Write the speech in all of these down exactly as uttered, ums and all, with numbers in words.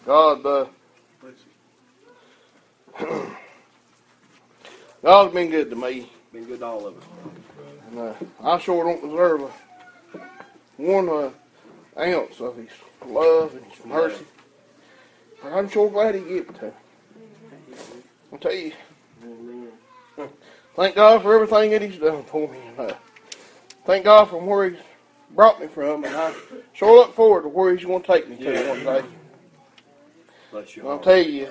God, uh, God's been good to me. Been good to all of us. And, uh, I sure don't deserve a, one uh, ounce of His love and His mercy. But I'm sure glad He gave it to me. I'll tell you, thank God for everything that He's done for me. And, uh, thank God from where He's brought me from. And I sure look forward to where He's going to take me to Yeah. one day. Bless you. I'll tell you,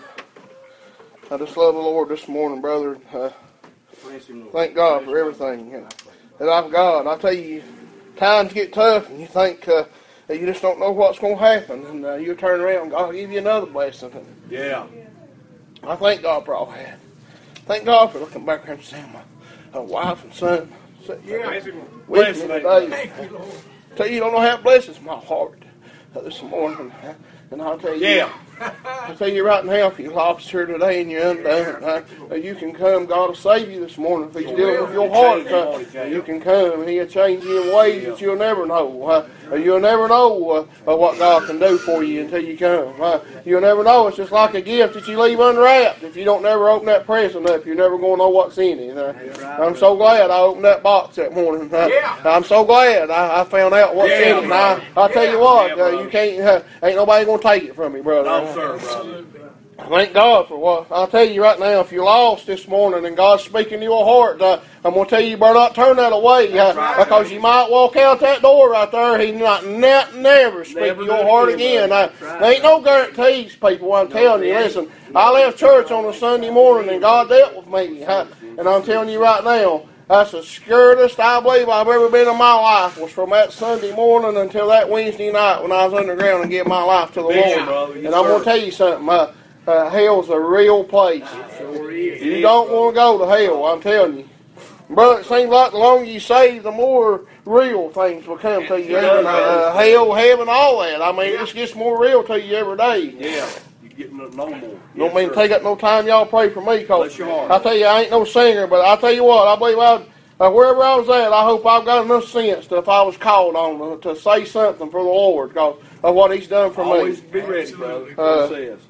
I just love the Lord this morning, brother. Uh, thank God for everything uh, that I've got. I tell you, times get tough, and you think uh, that you just don't know what's going to happen, and uh, you turn around, and God will give you another blessing. Yeah. I thank God for all that. Thank God for looking back and seeing my uh, wife and son. Yeah. With me today. Tell you, you don't know how it blesses my heart uh, this morning. And I'll tell you, Yeah. I'll tell you right now, if you're lost here today and you're undone, uh, you can come. God will save you this morning. If He's dealing with your heart, uh, you can come. And He'll change you in ways that you'll never know. Uh, you'll never know uh, what God can do for you until you come. Uh, you'll never know. It's just like a gift that you leave unwrapped. If you don't never open that present up, you're never going to know what's in it. Uh, I'm so glad I opened that box that morning. Uh, I'm so glad I, I found out what's in it. And I, I'll tell you what, uh, you can't. Uh, ain't nobody going to take it from me, brother. No, sir, brother. Thank God for what. I'll tell you right now, if you're lost this morning and God's speaking to your heart, uh, I'm going to tell you, you better not turn that away, uh, right, because you might walk out that door right there. He not, not never speak never to your heart again. Uh, right. There ain't no guarantees, people. I'm no, telling you. Listen, I left church on a Sunday morning and God dealt with me. Uh, and I'm telling you right now, that's the scariest I believe I've ever been in my life was from that Sunday morning until that Wednesday night when I was underground and gave my life to the yeah, Lord. And I'm going to tell you something. Uh, uh, hell's a real place. Sure is. You don't want to go to hell, I'm telling you. Brother, it seems like the longer you save, the more real things will come to you. Uh, uh, hell, heaven, all that. I mean, it just gets more real to you every day. Yeah. Getting no more. Don't yes, mean to take up no time. Y'all pray for me, cause I tell you I ain't no singer, but I tell you what, I believe I, uh, wherever I was at, I hope I've got enough sense that if I was called on to, to say something for the Lord, cause of what He's done for Always me. Be ready, brother. Uh, what it says.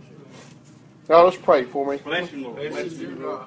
God, let's pray for me. Bless you, Lord. Bless you, Lord.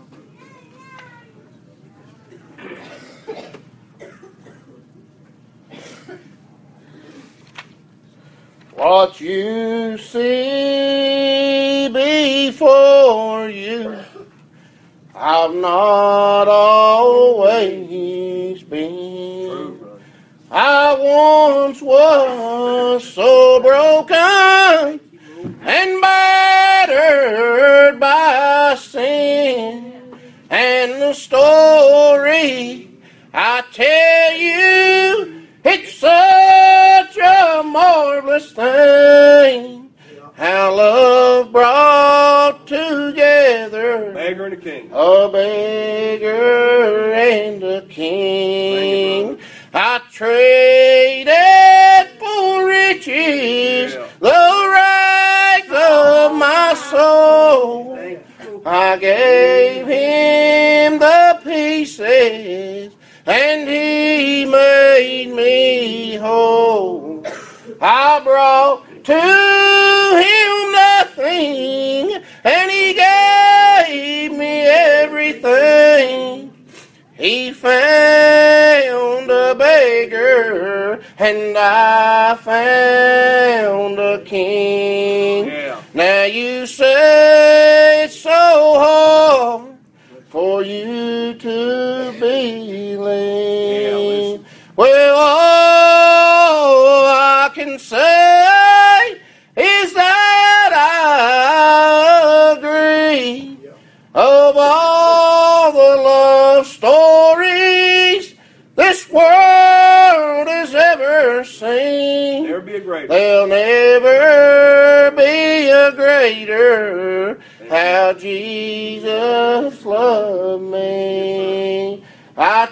What you see before you, I've not always been. I once was so broken and battered by sin, and the story I tell you, it's such a marvelous thing, how love brought together beggar and a king. A beggar and a king. I traded for riches yeah. the rags of my soul. I gave Him the pieces, and He made me whole. I brought to Him nothing, and He gave me everything. He found a beggar, and I found a king. Yeah. Now you say it's so hard for you to believe. Yeah, well, all I can say is that I agree. Of all the love stories this world has ever seen, never be a greater. There'll never be a greater. How Jesus loved me. I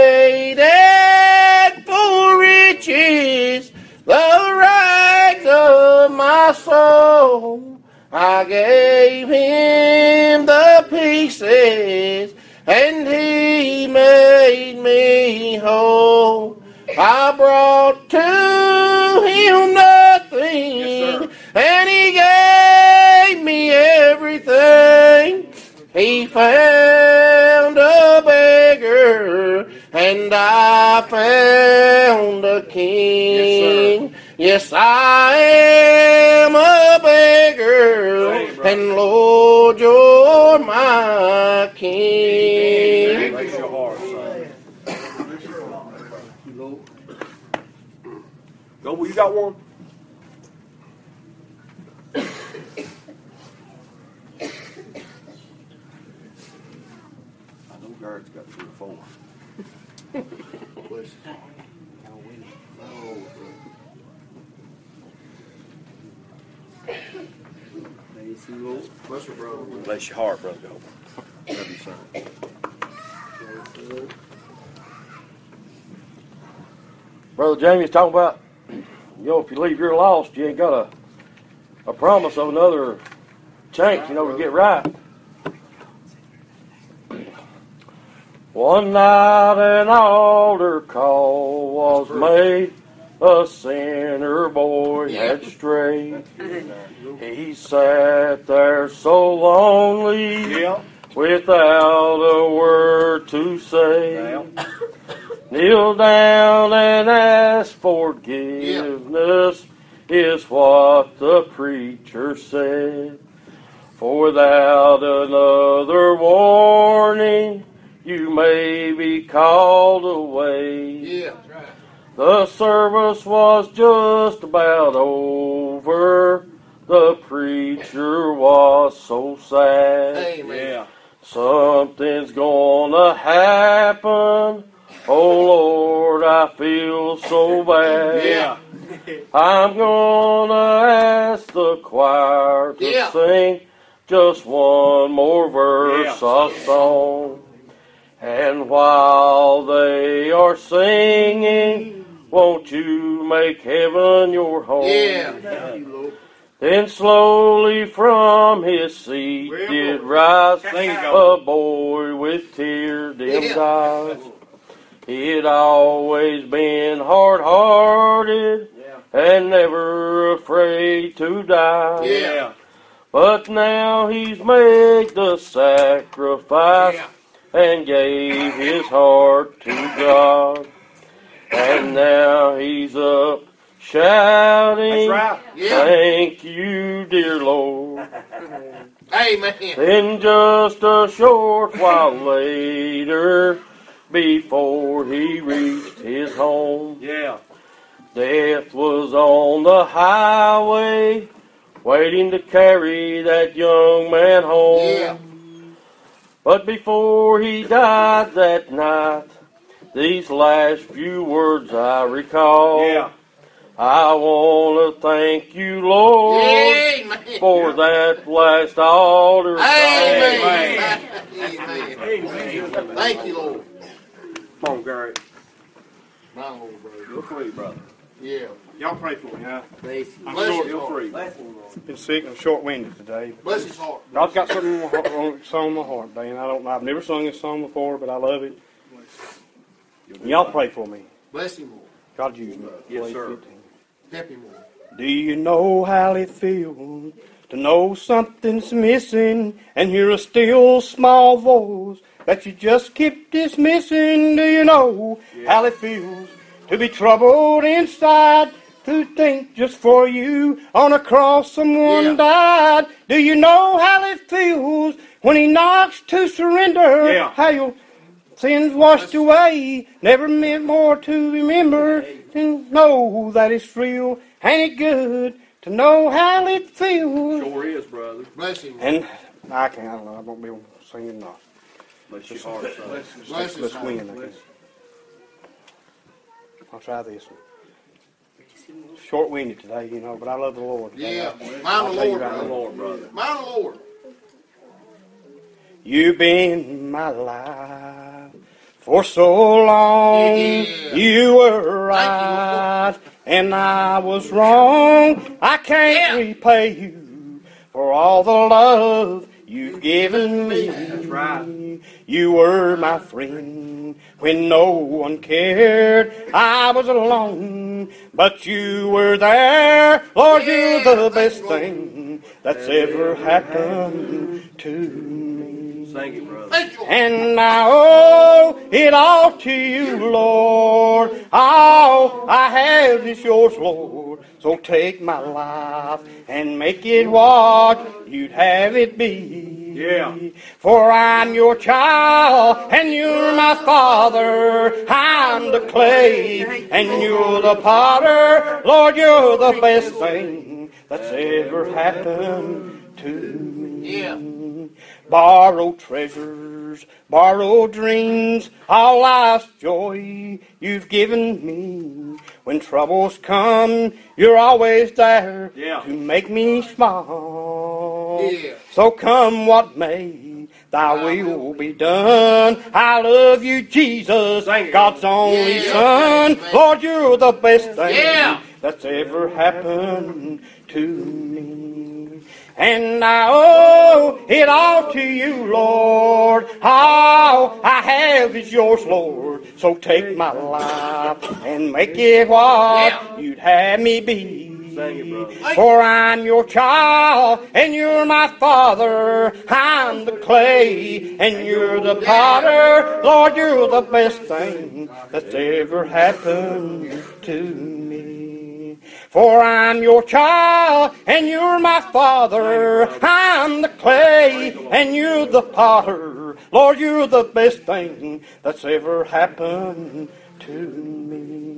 traded for riches the rags of my soul. I gave Him the pieces, and He made me whole. I brought to Him nothing, yes, and He He found a beggar, and I found a king. Yes, I am a beggar, and Lord, you're my king. Bless your heart, son. Go, well, you got one? I know Garrett's got three or four. Bless your brother. Bless your heart, brother. Love you, son. Brother Jamie's talking about, you know, if you leave you're lost, you ain't got a, a promise of another chance, you know, to get right. One night an altar call was made, a sinner boy had strayed. He sat there so lonely, Yeah. without a word to say. Kneel down and ask forgiveness is what the preacher said. For without another warning, you may be called away. Yeah. The service was just about over. The preacher was so sad. Amen. Yeah. Something's gonna happen. Oh Lord, I feel so bad. Yeah. I'm gonna ask the choir to Yeah. sing just one more verse Yeah. of song. And while they are singing, won't you make heaven your home? Yeah. Thank you, Lord. Then slowly from his seat did rise a boy with tear-dimmed Yeah. eyes. He'd always been hard-hearted and never afraid to die. Yeah. But now he's made the sacrifice Yeah. and gave his heart to God. And now he's up shouting, That's right. Yeah. thank you, dear Lord. Amen. Then just a short while later, before he reached his home, Yeah. death was on the highway, waiting to carry that young man home. Yeah. But before he died that night, these last few words I recall. Yeah. I want to thank you, Lord, Amen. for that last altar. Amen. Amen. Amen. Thank you, Lord. Come on, Garrett. My Lord, brother. Feel free, brother. Yeah. Y'all pray for me, huh? Bless I'm his short. Feel heart. free. Been sick and short-winded today. Bless his heart. God's got something on my heart, on, song on my heart, Dan. I don't. I've never sung this song before, but I love it. Y'all pray for me. Bless him, Lord. God use me. Yes, Please, sir. fifteen. Help him, Lord. Do you know how it feels to know something's missing and hear a still small voice that you just keep dismissing? Do you know how it feels to be troubled inside, to think just for you on a cross someone Yeah. died? Do you know how it feels when he knocks to surrender? Yeah. How your sins washed away, never meant more to remember. And know that it's real. Ain't it good to know how it feels? Sure is, brother. Bless him. And I can't, I don't know, I won't be able to sing enough. Bless your heart, son. Bless his Let's heart. win, I guess. I'll try this one. Short-winded today, you know, but I love the Lord. Yeah. Mind I'll the tell you Lord, right My brother. Lord, brother. Mind the Lord. You've been in my life for so long. Yeah. You were right, and I was wrong. I can't Yeah. repay you for all the love you've given me. That's right. You were my friend when no one cared. I was alone, but you were there. Lord, you're the best thing that's ever happened to me. Sing it, brother. Thank you, Lord. And I owe it all to you, Lord. All I have is yours, Lord. So take my life and make it what you'd have it be. Yeah. For I'm your child and you're my father. I'm the clay and you're the potter. Lord, you're the best thing that's ever happened to me. Yeah. Borrowed treasures, borrowed dreams, all life's joy you've given me. When troubles come, you're always there Yeah. to make me smile. Yeah. So come what may, thy will be done. I love you, Jesus, Sing it. God's only Yeah. Son. Lord, you're the best thing Yeah. that's ever happened to me. And I owe it all to you, Lord. All I have is yours, Lord. So take my life and make it what Yeah. you'd have me be. Sing it, brother. For I'm your child and you're my father. I'm the clay and you're the potter. Lord, you're the best thing that's ever happened to me. For I'm your child and you're my father. I'm the clay and you're the potter. Lord, you're the best thing that's ever happened to me.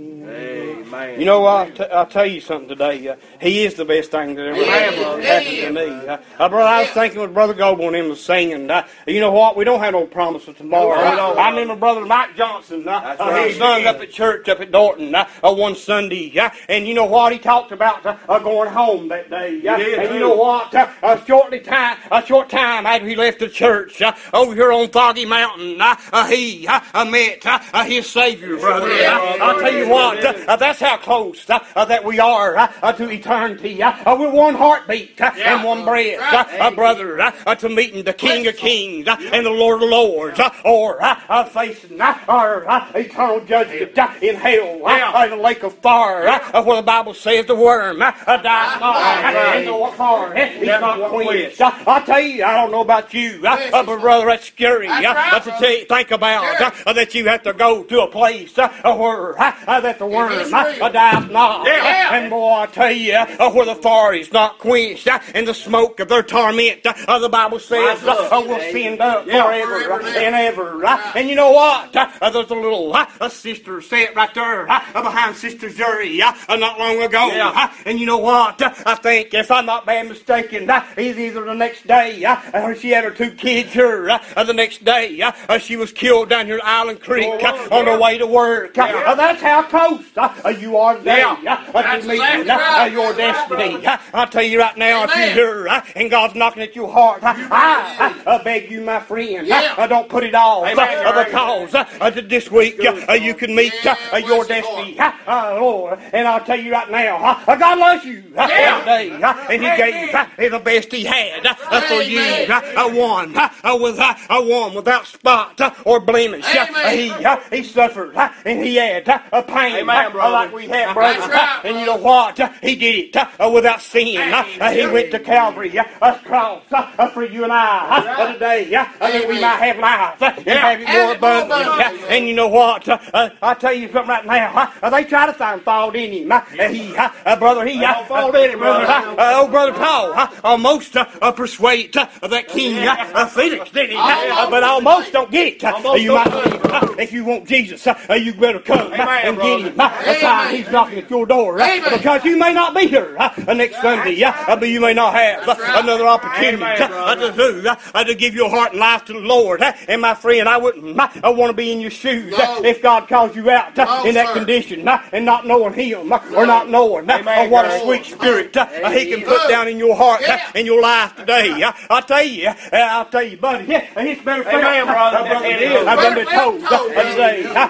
Amen. You know, I'll, t- I'll tell you something today. Uh, he is the best thing that ever Amen, happened, brother. happened to me. Uh, uh, brother, I was thinking what Brother Goble and him was singing. Uh, you know what? We don't have no promise of tomorrow. That's right. I remember Brother Mike Johnson. Uh, That's uh, right. he sung up at church up at Dorton uh, uh, one Sunday. Uh, and you know what? He talked about uh, uh, going home that day. Uh, He did, and too. you know what? Uh, a shortly time, a short time after he left the church, uh, over here on Foggy Mountain, uh, uh, he uh, uh, met uh, uh, his Savior, brother. Yeah. Uh, I'll tell you what. Uh, uh, that's how close uh, uh, that we are uh, uh, to eternity. Uh, uh, we're one heartbeat uh, Yeah. and one breath, Right. uh, uh, brother, uh, uh, to meeting the King of Kings uh, and the Lord of Lords, uh, or uh, uh, facing uh, our uh, eternal judgment uh, in hell, uh, Yeah. uh, in the lake of fire, uh, uh, where the Bible says the worm uh, uh, dies not, Right. uh, and the fire uh, is Never not won't quenched. Uh, I tell you, I don't know about you, uh, uh, but brother, that's scary. That's uh, right, uh, to tell you, think about uh, uh, that you have to go to a place uh, uh, where uh, uh, that the worm it's uh, real. uh, dies not. Yeah. And boy, I tell you, uh, where the fire is not quenched, uh, and the smoke of their torment, uh, the Bible says, uh, uh, will send up Yeah. forever Forever uh, now. and ever. Uh, and you know what? Uh, uh, there's a little uh, a sister sat right there uh, uh, behind Sister Jury uh, uh, not long ago. Yeah. Uh, and you know what? Uh, I think, if I'm not bad mistaken, uh, it's either the next day, uh, uh, she had her two kids here, uh, uh, the next day, uh, uh, she was killed down here at Island Creek uh, on her way to work. Uh, uh, that's how close uh, uh, you are today. Yeah. Uh, uh, That's to meeting exactly uh, right. uh, your destiny. Uh, I'll tell you right now, if Amen. you're here uh, and God's knocking at your heart, uh, I uh, uh, beg you, my friend, Yeah. uh, uh, don't put it off, uh, Amen. uh, because uh, uh, this week uh, uh, you can meet uh, uh, your destiny, uh, uh, Lord. And I'll tell you right now, uh, uh, God loves you uh, Yeah. today, uh, and He gave uh, the best He had uh, uh, for you. Amen. Uh, uh, one, uh, uh, with, uh, uh, one without spot uh, or blemish. Uh, Amen. uh, he, uh, he suffered uh, and He had uh, a pain Amen, uh, brother. like we have, brother. That's right, Uh, and you know what? Uh, He did it uh, without sin. Uh, uh, He went to Calvary, uh, a cross uh, uh, for you and I uh, uh, today, uh, uh, that we Amen. might have life uh, and have it Have more it more abundantly. Uh, abundantly. and you know what? Uh, uh, I'll tell you something right now. Uh, uh, they try to find fault in him. Uh, uh, he, uh, uh, brother, he, uh, don't fault in him, brother. brother. Uh, uh, old brother Paul uh, almost uh, uh, persuaded uh, that King uh, uh, Felix, didn't he? Uh, uh, but almost don't get it. Uh, Almost you might don't believe, uh, if you want Jesus, uh, uh, you better come uh, Amen, and brother. get him. Uh, the time Amen. He's knocking at your door. Uh, Amen. because you may not be here uh, uh, next Sunday, uh, uh, but you may not have uh, right. another opportunity Amen, uh, uh, brother. to do, uh, uh, to give your heart and life to the Lord. Uh, and my friend, I wouldn't uh, I want to be in your shoes uh, No. if God calls you out uh, No, in that sir. condition uh, and not knowing Him uh, or not knowing uh, Amen, uh, what a brother. sweet Spirit uh, uh, He can Amen. put down in your heart uh, Yeah. in your life today. Uh, I'll tell you, uh, I'll tell you, buddy, yeah, it's better felt, Amen, brother. uh, brother, It it is. is. I've been Better told felt uh, told, today, uh, and I tell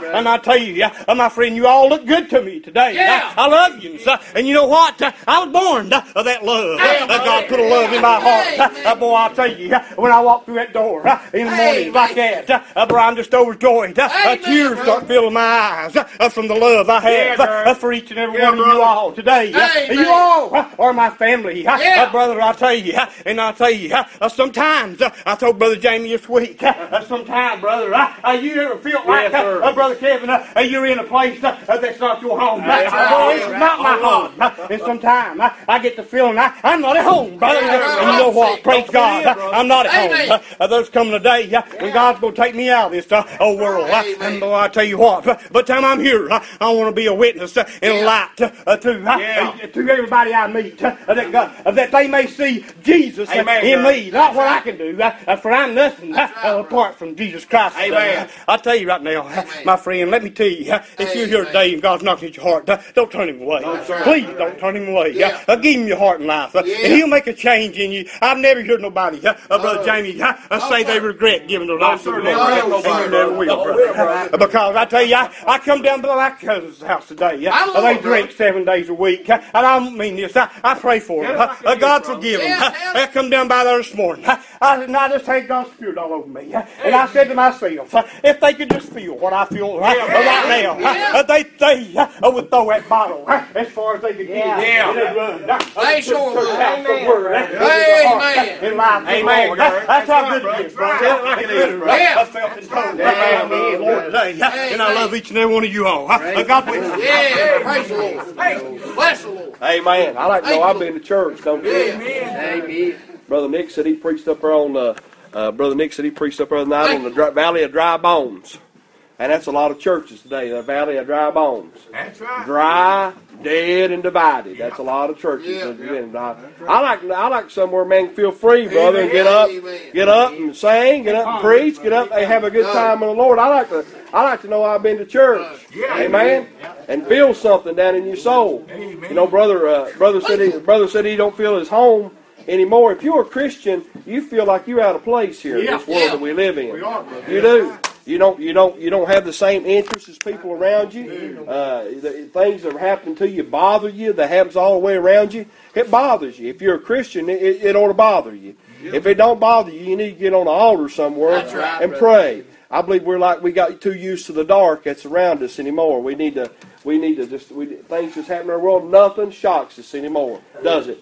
tell you, uh, my friend, you all look good to me today. Yeah. I, I love you. Uh, and you know what? Uh, I was born uh, of that love. Uh, God put a love in my heart. Uh, boy, I'll tell you, uh, when I walk through that door uh, in the morning like that, uh, uh, bro, I'm just overjoyed. Uh, uh, tears start filling my eyes uh, from the love I have uh, for each and every Yeah, one of you all today. Uh, Amen. you all uh, are my family. Uh, Yeah. uh, brother, I'll tell you, uh, and I'll tell you, uh, sometimes, uh, I told Brother Jamie this week, uh, sometimes, brother, uh, uh, you ever feel like, Yes, uh, sir. uh, Brother Kevin, uh, uh, you're in a place uh, uh, that's not your home. That's Uh, right. boy, it's That's not my right. home. Uh, and sometimes uh, I get the feeling I, I'm not at home, brother. Yeah, right. And you know what? Praise Don't God, forget, uh, I'm not at Amen. home. Uh, uh, there's coming a day uh, when God's going to take me out of this uh, old world. Uh, Amen. and boy, I tell you what, uh, by the time I'm here, uh, I want to be a witness uh, and Yeah. light uh, uh, to, uh, Yeah. uh, to everybody I meet, uh, that, God, uh, that they may see Jesus uh, Amen, in brother. me, not what I can do, uh, uh, for I'm nothing uh, uh, apart from Jesus Christ. Amen. Uh, I tell you right now, uh, my friend, let me tell you, uh, if you're here Amen. today and God's knocking at your heart, uh, don't turn him away. That's right. Please don't turn him away. Yeah. Uh, uh, give him your heart and life, uh, Yeah. and he'll make a change in you. I've never heard nobody, uh, uh, Brother No. Jamie, uh, uh, say they regret giving their life to the Lord. never have And nobody, you never brother. will, brother. Uh, Because I tell you, I, I come down to my cousin's house today. Uh, I uh, love they it, drink brother. seven days a week, uh, and I don't mean this. I, I pray for them. Uh, uh, God forgive them. Yeah, Uh, I come down by there this morning. Uh, I, and I just had God's Spirit all over me. Uh, and I said to myself, uh, if they could just feel what I feel right, uh, right now, uh, uh, they, they uh, would throw that bottle uh, as far as they could get. Yeah. And they'd run. Uh, uh, They to- sure to the would. house of word, uh, into the Amen. heart, uh, and life to the Amen, Lord. brother. Uh, That's how That's good right, it is, brother. brother. Tell it like it is, Literally, brother. I felt and told. Yeah. uh, the Lord today. Uh, And I love each and every one of you all. Uh, uh, God bless you. Yeah, praise the Lord. Bless the Lord. Amen. I like to know I've been to church, don't you? Yeah. Brother Nick said he preached up there on the. Uh, Brother Nick said he preached up there the night on the dry, Valley of Dry Bones, and that's a lot of churches today. The Valley of Dry Bones, That's right. dry, dead, and divided. That's a lot of churches. Yeah. that are in. I, I like I like somewhere man can feel free, brother, and get up, Amen. get up and sing, get up and preach, get up and have a good time with the Lord. I like to I like to know I've been to church. Yeah. Amen. And feel something down in your soul. You know, brother, uh, brother said he, brother said he don't feel his home anymore. If you're a Christian, you feel like you're out of place here in this world Yeah. that we live in. We are, brother. You do. You don't. You don't. You don't have the same interests as people around you. Uh, the, things that are happening to you bother you. That happens all the way around you. It bothers you. If you're a Christian, it, it ought to bother you. If it don't bother you, you need to get on the altar somewhere That's right, and brother. pray. I believe we're like we got too used to the dark that's around us anymore. We need to. We need to just. We, things just happen in our world. Nothing shocks us anymore, does it?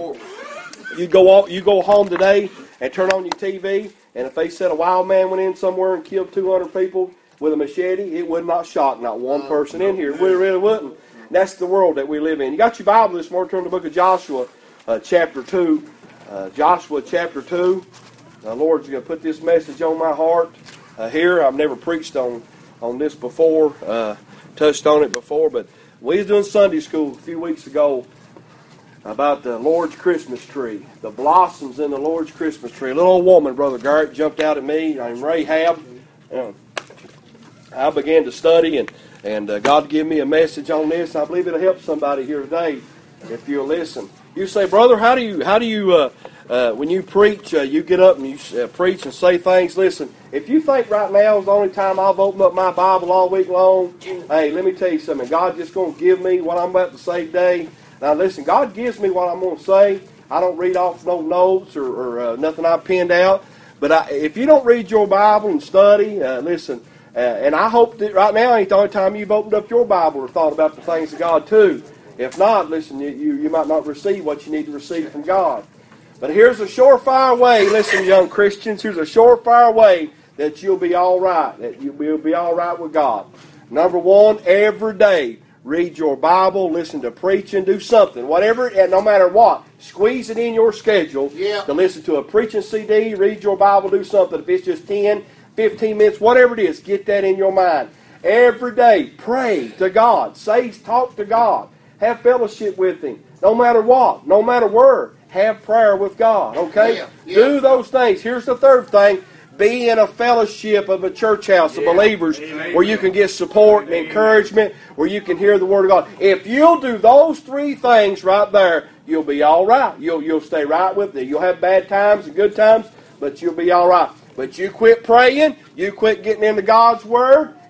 You go on, you go home today and turn on your T V, and if they said a wild man went in somewhere and killed two hundred people with a machete, it would not shock not one person in here. It really, really wouldn't. That's the world that we live in. You got your Bible this morning. Turn to the book of Joshua, uh, chapter two. Uh, Joshua chapter two. The Lord's going to put this message on my heart uh, here. I've never preached on on this before, uh, touched on it before, but we was doing Sunday school a few weeks ago about the Lord's Christmas tree, the blossoms in the Lord's Christmas tree. A little old woman, Brother Garrett, jumped out at me named Rahab. Uh, I began to study, and, and uh, God gave me a message on this. I believe it'll help somebody here today if you'll listen. You say, brother, how do you, how do you uh, uh, when you preach, uh, you get up and you uh, preach and say things? Listen, if you think right now is the only time I've opened up my Bible all week long, hey, let me tell you something. God's just going to give me what I'm about to say today. Now listen, God gives me what I'm going to say. I don't read off no notes or, or uh, nothing I pinned out. But I, if you don't read your Bible and study, uh, listen, uh, and I hope that right now ain't the only time you've opened up your Bible or thought about the things of God too. If not, listen, you, you, you might not receive what you need to receive from God. But here's a surefire way, listen, young Christians, here's a surefire way that you'll be all right, that you'll be, you'll be all right with God. Number one, every day, read your Bible, listen to preaching, do something, whatever, and no matter what, squeeze it in your schedule Yeah. to listen to a preaching C D, read your Bible, do something. If it's just ten, fifteen minutes, whatever it is, get that in your mind. Every day, pray to God. Say, talk to God. Have fellowship with Him. No matter what, no matter where, have prayer with God, okay? Yeah, yeah. Do those things. Here's the third thing. Be in a fellowship of a church house of believers where you can get support and encouragement, where you can hear the Word of God. If you'll do those three things right there, you'll be all right. You'll, you'll stay right with it. You'll have bad times and good times, but you'll be all right. But you quit praying, you quit getting into God's Word,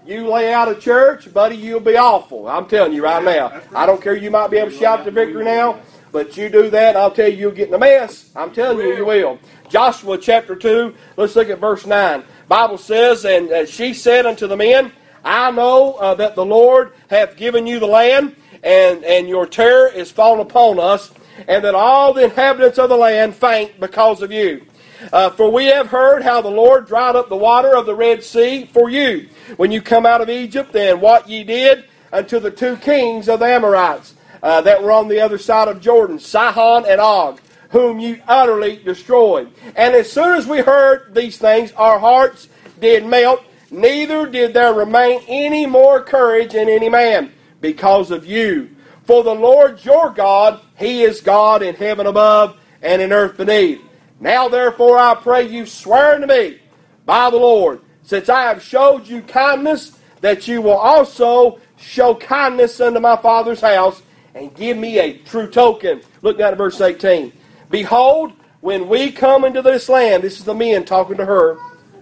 You lay out of church, buddy, you'll be awful. I'm telling you right now. I don't care, you might be able to shout to victory now, but you do that, I'll tell you, you'll get in a mess. I'm telling you, you will. Joshua chapter two, let's look at verse nine. Bible says, and uh, she said unto the men, I know uh, that the Lord hath given you the land, and, and your terror is fallen upon us, and that all the inhabitants of the land faint because of you. Uh, for we have heard how the Lord dried up the water of the Red Sea for you, when you come out of Egypt, and what ye did unto the two kings of the Amorites uh, that were on the other side of Jordan, Sihon and Og, whom you utterly destroyed. And as soon as we heard these things, our hearts did melt, neither did there remain any more courage in any man, because of you. For the Lord your God, He is God in heaven above and in earth beneath. Now therefore I pray you, swear unto me by the Lord, since I have showed you kindness, that you will also show kindness unto my father's house, and give me a true token. Look down at verse eighteen. Behold, when we come into this land, this is the men talking to her,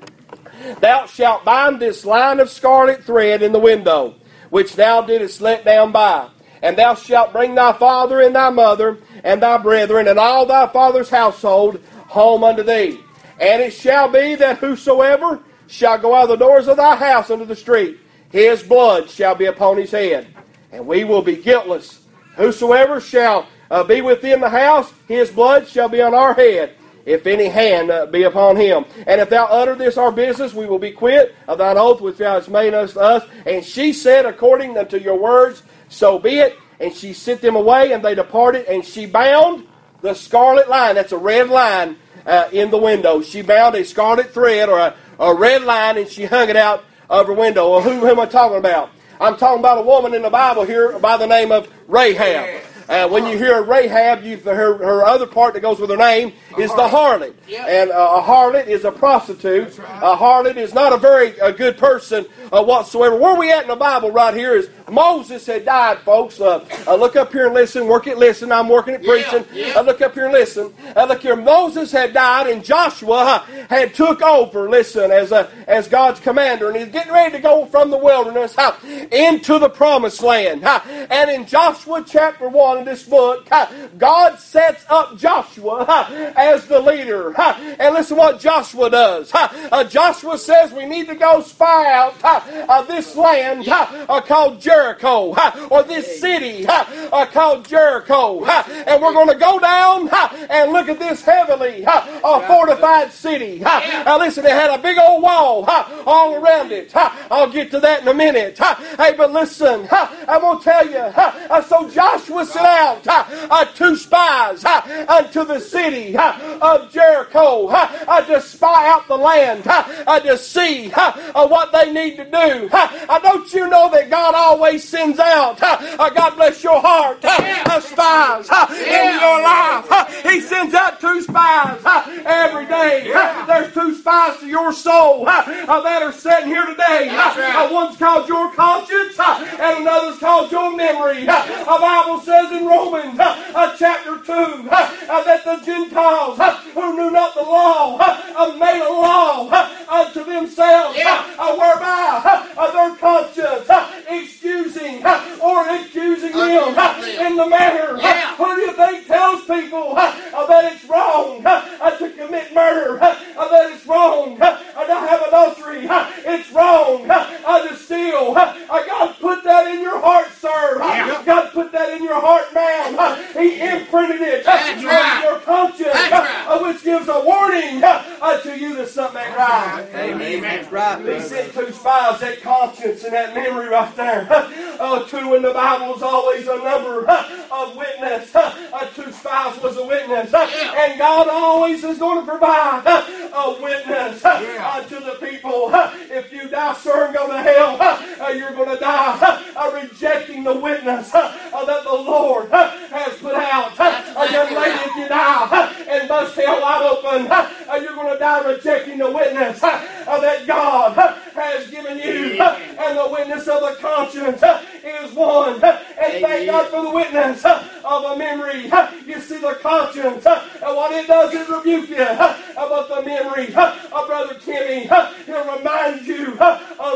thou shalt bind this line of scarlet thread in the window, which thou didst let down by. And thou shalt bring thy father and thy mother and thy brethren and all thy father's household home unto thee. And it shall be that whosoever shall go out of the doors of thy house into the street, his blood shall be upon his head, and we will be guiltless. Whosoever shall uh, be within the house, his blood shall be on our head, if any hand uh, be upon him. And if thou utter this our business, we will be quit of thine oath which thou hast made us to us. And she said, according unto your words, so be it. And she sent them away, and they departed, and she bound the scarlet line, that's a red line, uh, in the window. She bound a scarlet thread or a, a red line, and she hung it out of her window. Well, who, who am I talking about? I'm talking about a woman in the Bible here by the name of Rahab. Uh, when you hear Rahab, you, her, her other part that goes with her name is the harlot. And uh, a harlot is a prostitute. A harlot is not a very a good person uh, whatsoever. Where we at in the Bible right here is Moses had died, folks. Uh, uh, look up here and listen. Work it, listen. I'm working at preaching. Uh, look up here and listen. Uh, look here. Moses had died, and Joshua uh, had took over, listen, as a, as God's commander. And he's getting ready to go from the wilderness uh, into the promised land. Uh, and in Joshua chapter one, in this book, God sets up Joshua as the leader. And listen what Joshua does. Joshua says we need to go spy out this land called Jericho, or this city called Jericho. And we're going to go down and look at this heavily fortified city. Now listen, it had a big old wall all around it. I'll get to that in a minute. Hey, but listen, I'm going to tell you, so Joshua said, out uh, two spies uh, unto the city uh, of Jericho uh, to spy out the land, uh, to see uh, what they need to do. Uh, don't you know that God always sends out, uh, God bless your heart, uh, spies uh, in your life. Uh, he sends out two spies uh, every day. Uh, there's two spies to your soul uh, uh, that are sitting here today. Uh, uh, one's called your conscience uh, and another's called your memory. Uh, the Bible says in Romans uh, uh, chapter two uh, uh, that the Gentiles uh, who knew not the law uh, made a law uh, unto themselves uh, uh, whereby uh, their conscience uh, excusing uh, or accusing them uh, in the manner uh, who do you think tells people uh, uh, that it's wrong uh, uh, to commit murder, uh, uh, that it's wrong uh, uh, to have adultery, uh, it's wrong uh, uh, to steal. Uh, uh, God put that in your heart, sir. Uh, God put that in your heart, man. Uh, he imprinted it uh, on right. your conscience, uh, uh, which gives a warning uh, uh, to you that something ain't right. Amen. That's right. He sent two spies, that conscience and that memory right there. Uh, two in the Bible is always a number uh, of witness. Uh, two spies was a witness. Uh, and God always is going to provide uh, a witness uh, uh, to the people. Uh, if you die, sir, and go to hell, uh, you're going to die uh, rejecting the witness uh, uh, that the Lord uh, has put out. Uh, a young lady, if you die uh, and bust hell wide open, uh, you're going to die rejecting the witness uh, uh, that God uh, has given you. Uh, and the witness of the conscience uh, is one. Uh, and thank God for the witness uh, of a memory. Uh, you see, the conscience, uh, and what it does is rebuke you. Uh, about the memory uh, of Brother Timmy. Uh, it'll remind you uh, of some things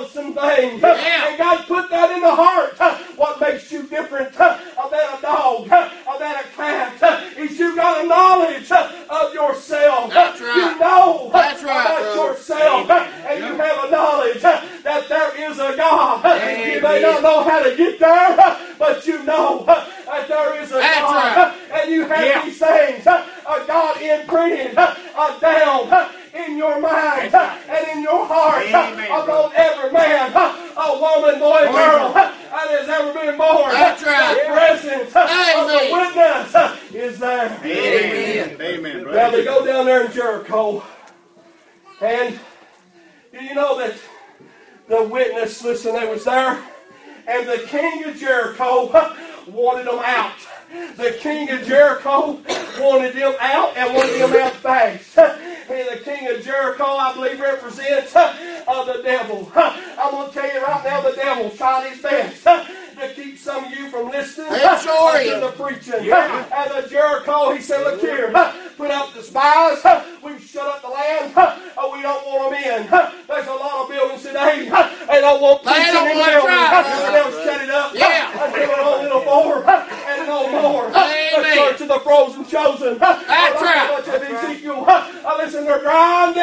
thing. Yeah. And God put that in the heart. What makes you different than a dog, than a cat, is you got a knowledge of yourself. That's right. You know That's right, about brother. yourself. And you have a knowledge that there is a God. Amen. You may not know how to get there, but you know that there is a That's God. right. And you have Yeah. these things, a God imprinted uh, down in your mind and in your heart Amen, upon every man, a woman, boy, girl that has ever been born. That's right. The presence of the witness is there. Amen. Amen, Now brother. they go down there in Jericho, and do you know that the witness, listen, they was there, and the king of Jericho wanted them out. The king of Jericho wanted them out and wanted them out fast. And the king of Jericho, I believe, represents uh, the devil. I'm going to tell you right now, the devil's trying his best to keep some of you from listening Yeah, sure uh, is. to the preaching. And the Jericho, he said, look here, put up the spies. We've shut up the land. Uh, we don't want them in. There's a lot of buildings today. They don't want They preaching don't in want the to building. try. They'll shut it up Yeah. until a little more and no more. Amen. The church of the frozen chosen. That's Like right. a bunch of Ezekiel. Uh, listen, they're grinding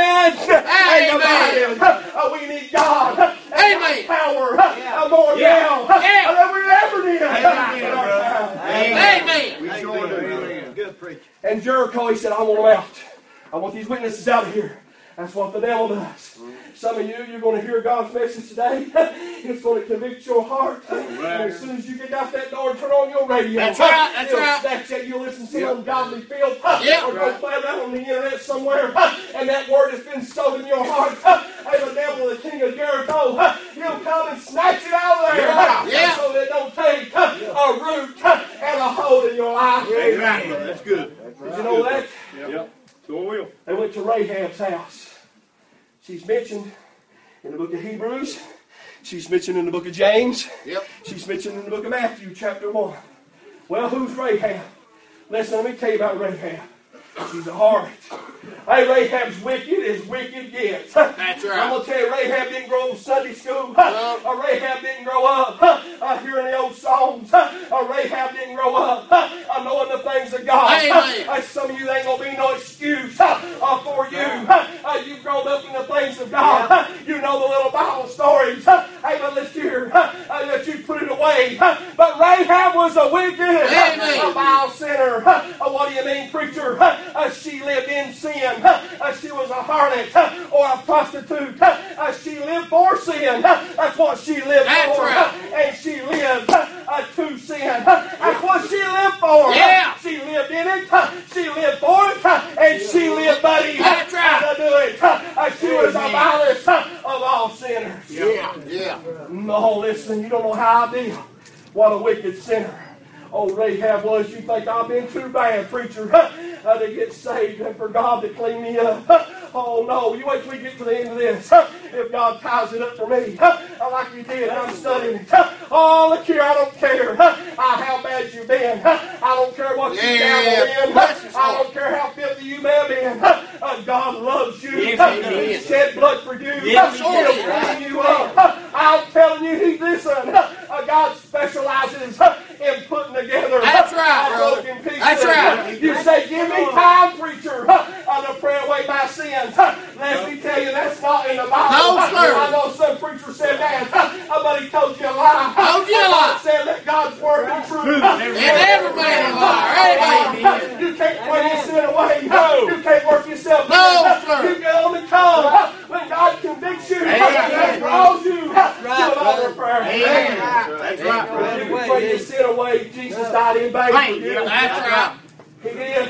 and divided. Uh, we need God. And Amen. power. Uh, more Yeah. now Yeah. uh, than we ever did. Amen, in our brother. time. Amen. We sure do. Good preacher. And Jericho, he said, I want them out. I want these witnesses out of here. That's what the devil does. Some of you, you're going to hear God's message today. It's going to convict your heart. And as soon as you get out that door and turn on your radio, That's right, that's it'll right. snatch at you, listen to some ungodly filth. Yeah. Or go play around on the internet somewhere. And that word has been sowed in your heart. And the devil, the king of Jericho, he'll come and snatch it out of there. Yeah. Yeah. So that it don't take a root and a hold in your life. Amen. That's good. Did you know that? Yep. Sure will. They went to Rahab's house. She's mentioned in the book of Hebrews. She's mentioned in the book of James. Yep. She's mentioned in the book of Matthew, chapter one. Well, who's Rahab? Listen, let me tell you about Rahab. She's a harlot. Hey, Rahab's wicked as wicked gets. That's I'm right. going to tell you, Rahab didn't grow up in Sunday school. No. Uh, Rahab didn't grow up uh, hearing the old songs. Uh, Rahab didn't grow up uh, knowing the things of God. Amen. Uh, some of you ain't going to be no excuse uh, for you. Uh, you've grown up in the things of God. Uh, you know the little Bible stories. Uh, hey, but let's hear uh, uh, that you put it away. Uh, but Rahab was a wicked, Amen. a vile sinner. Uh, what do you mean, preacher? Uh, uh, she lived in sin. Uh, she was a harlot uh, or a prostitute. Uh, she lived for sin. Uh, that's what she lived That's for. right. Uh, and she lived uh, to sin. Uh, that's what she lived for. Yeah. Uh, she lived in it. Uh, she lived for it. Uh, and she lived, buddy, That's right. to do it. Uh, uh, she was the vilest uh, of all sinners. Yeah. Yeah. No, listen, you don't know how I deal. What a wicked sinner. Oh, Rahab was. You think I've been too bad, preacher, uh, to get saved and for God to clean me up. Oh, no. You wait till we get to the end of this. If God ties it up for me, like He did, and I'm studying it. Oh, look here. I don't care how bad you've been. I don't care what you've Yeah. been. I don't care how filthy you may have been. Uh, God loves you. Yes, He He does. shed blood for you. Yes, He He'll does. clean you up. I'm telling you, He listen. Uh, God specializes in putting together That's right, uh, brother. broken pieces. That's right. You say, give me time, preacher, uh, to pray away my sins. Uh, Let me tell you, that's not in the Bible. No, sir. I know some preacher said that, uh, but he told you a lie. Told you a God lie. said that God's word is true. True. Uh, And every man a liar. Amen. You can't pray your sin away. No. You can't work yourself No, in. sir. You can only come uh, when God convicts you and draws you uh, to an altar of prayer. Amen. That's right, You brother. can pray your sin away. Jesus died in vain for you. That's right. He did.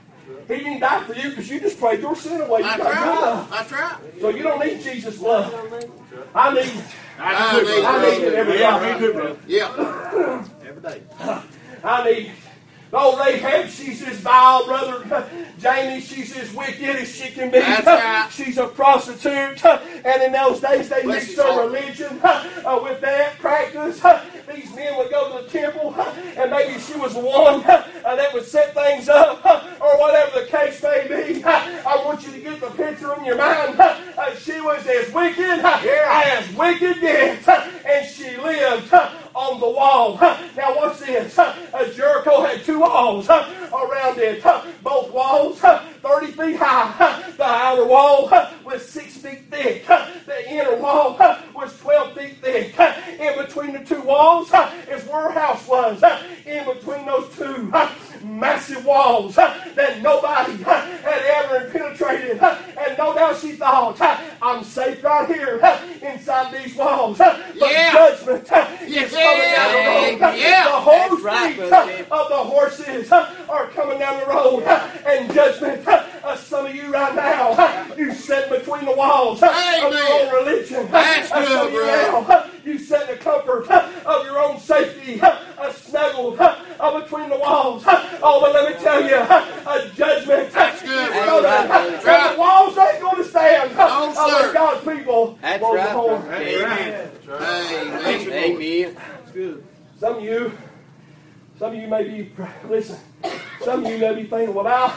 He didn't die for you because you just prayed your sin away. You That's got good right. enough. That's right. So you don't need Jesus' blood. I need it. That's good, I I brother. need it every Yeah, day. me too, brother. Yeah. Every day. I need it. Oh, Rahab, she's as vile, brother. Jamie, she's as wicked as she can be. That's right. She's a prostitute. And in those days, they Bless mixed his their heart. religion uh, with that practice. These men would go to the temple, and maybe she was the one uh, that would set things up, or whatever the case may be. I want you to get the picture in your mind. Uh, she was as wicked as wicked gets. thirty feet high. The outer wall was six feet thick. The inner wall was twelve feet thick. In between the two walls is where her house was. In between those two massive walls that nobody had ever penetrated. And no doubt she thought, I'm safe right here inside these walls. But Yeah. judgment is Yeah. coming down the road. Yeah. The whole That's right, street Brother Jim. of the horses are coming down the road. And judgment, uh, some of you right now, you sit between the walls of your Amen. own religion. That's Uh, some good, of you brother. now, you sit in the comfort of your own safety, uh, snuggled uh, between the walls. Oh, but let me tell you, a judgment That's good, is brother. coming. That's And right. the walls ain't going to stand. No, uh, sir. when God's people That's won't right, perform. brother. Amen. Amen. Amen. Some of you, some of you may be, listen, some of you may be thinking, well, now,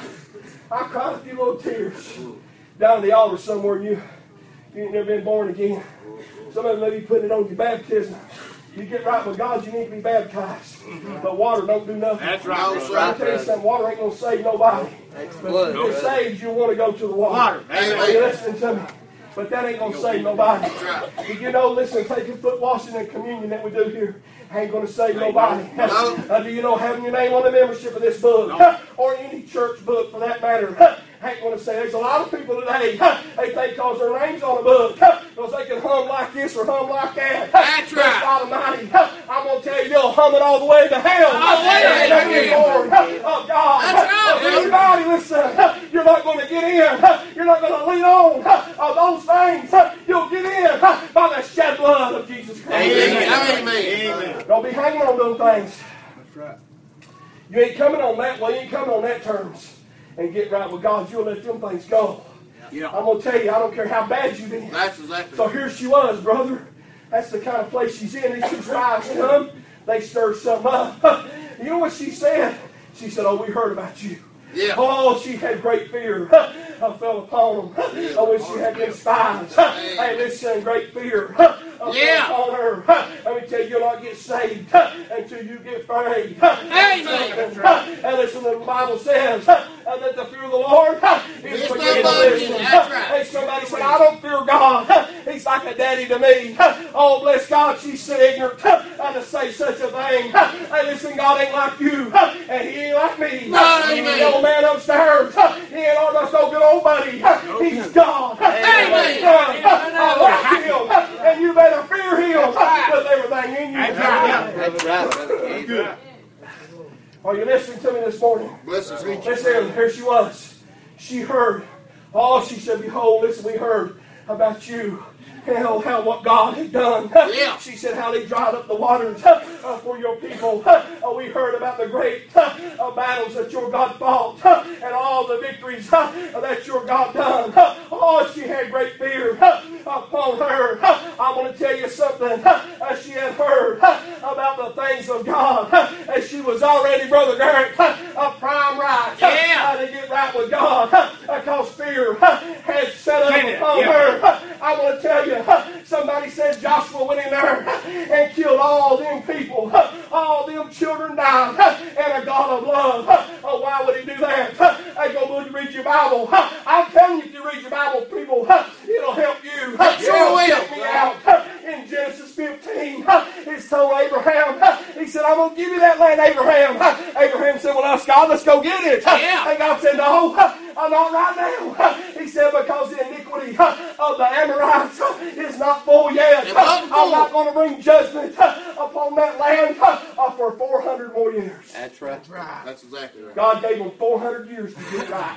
I cried a few little tears down the altar somewhere, and you, you ain't never been born again. Some of you may be putting it on your baptism. You get right with God, you need to be baptized. But water don't do nothing. That's No, right. sir. I'll tell you something, water ain't going to save nobody. That's If blood. you're saved, you want to go to the water. Water. Are you listening to me? But that ain't going to save nobody. right. You know, listen, taking foot washing and communion that we do here ain't going to save nobody. No. Uh, do you know having your name on the membership of this book, or any church book for that matter, ain't going to say. There's a lot of people today, they think because their name's on a book, because they can hum like this or hum like that. That's right. God Almighty, I'm going to tell you, they'll hum it all the way to hell. Hallelujah. And they get bored of God. That's right, Of brother. anybody, listen, you're not going to get in. You're not going to lean on of those things. You'll get in by the shed blood of Jesus Christ. Amen. Amen. Don't be hanging on those things. That's right. You ain't coming on that way. You ain't coming on that terms. And get right with God. You'll let them things go. Yeah. I'm going to tell you, I don't care how bad you've been. That's exactly So right. here she was, brother. That's the kind of place she's in. These two scribes come. They stir something up. You know what she said? She said, oh, we heard about you. Yeah. Oh, she had great fear. I fell upon them. Oh, when she had been spies. Hey, listen, great fear. I Yeah. fell upon her. Let me tell you, you'll not get saved until you get free. Amen. And listen, the Bible says that the fear of the Lord is It's forgiveness. not love you. That's right. Hey, somebody said, I don't fear God. He's like a daddy to me. Oh, bless God, she's so ignorant uh, to say such a thing. Hey, listen, God ain't like you, and He ain't like me. No, He amen. ain't the old man upstairs. He ain't almost no good old buddy. He's God. Amen. I like Him, and you better fear Him with everything in you. That's right. That's right, Brother Jim. Are you listening to me this morning? Bless us. Listen, here she was. She heard. Oh, she said, behold, listen, we heard about you. Hell, how what God had done. Yeah. She said how He dried up the waters uh, for your people. Uh, we heard about the great uh, battles that your God fought uh, and all the victories uh, that your God done. Uh, oh, she had great fear uh, upon her. Uh, I'm going to tell you something. Uh, she had heard uh, about the things of God. Uh, and she was already, Brother Derek, uh, a prime right uh, Yeah. uh, to get right with God. Uh, because fear uh, had set up Say that, upon yeah. her. Uh, I want to tell you, somebody said Joshua went in there and killed all them people. All them children died. And a God of love. Oh, why would He do that? Hey, go will you read your Bible. I'm telling you, if you read your Bible, people, it'll help you. It sure It'll will. help me out. In Genesis fifteen, He told Abraham, He said, I'm going to give you that land, Abraham. Abraham said, well, now, God, let's go get it. Yeah. And God said, no, I'm not right now. He said, because the iniquity of the Amorites is not full yet. It wasn't full. I'm not going to bring judgment upon that land for four hundred more years. That's right. That's exactly right. God gave them four hundred years to get right.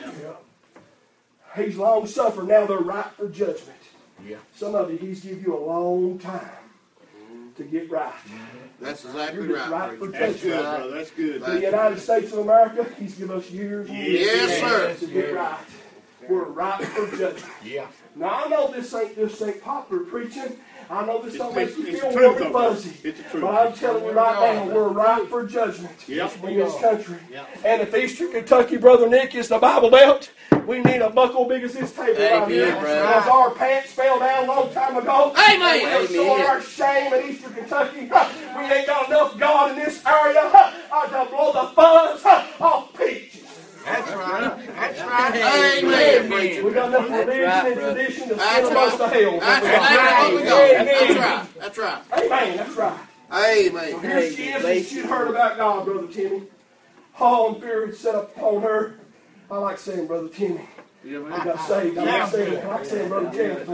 He's long suffering. Now they're right for judgment. Yeah. Some of you, He's give you a long time to get right. That's exactly You're just right. right for preacher. That's good, judgment. brother. That's good. The United States of America, He's given us years and years Yes, sir. to get right. We're right for judgment. Yeah. Now I know this ain't this ain't popular preaching. I know this don't make It's, you it's feel the truth, warm and though. fuzzy. It's the truth. But I'm telling you right now, we're right for judgment Yep. in this country. Yep. And if Eastern Kentucky, Brother Nick, is the Bible Belt, we need a buckle big as this table right Amen, here. brother. Because our pants fell down a long time ago. Amen. We're showing our shame in Eastern Kentucky. We ain't got enough God in this area uh, to blow the fuzz uh, off peaches. That's right. That's right. Amen. We got enough religion and tradition to send them both to hell. That's right. That's right. That's right. Amen. That's right. Amen. Here she is, and she'd heard about God, Brother Timmy. All and fear had set up upon her. I like saying, Brother Timmy. I got saved. I like saying, I like saying, Brother Jeff.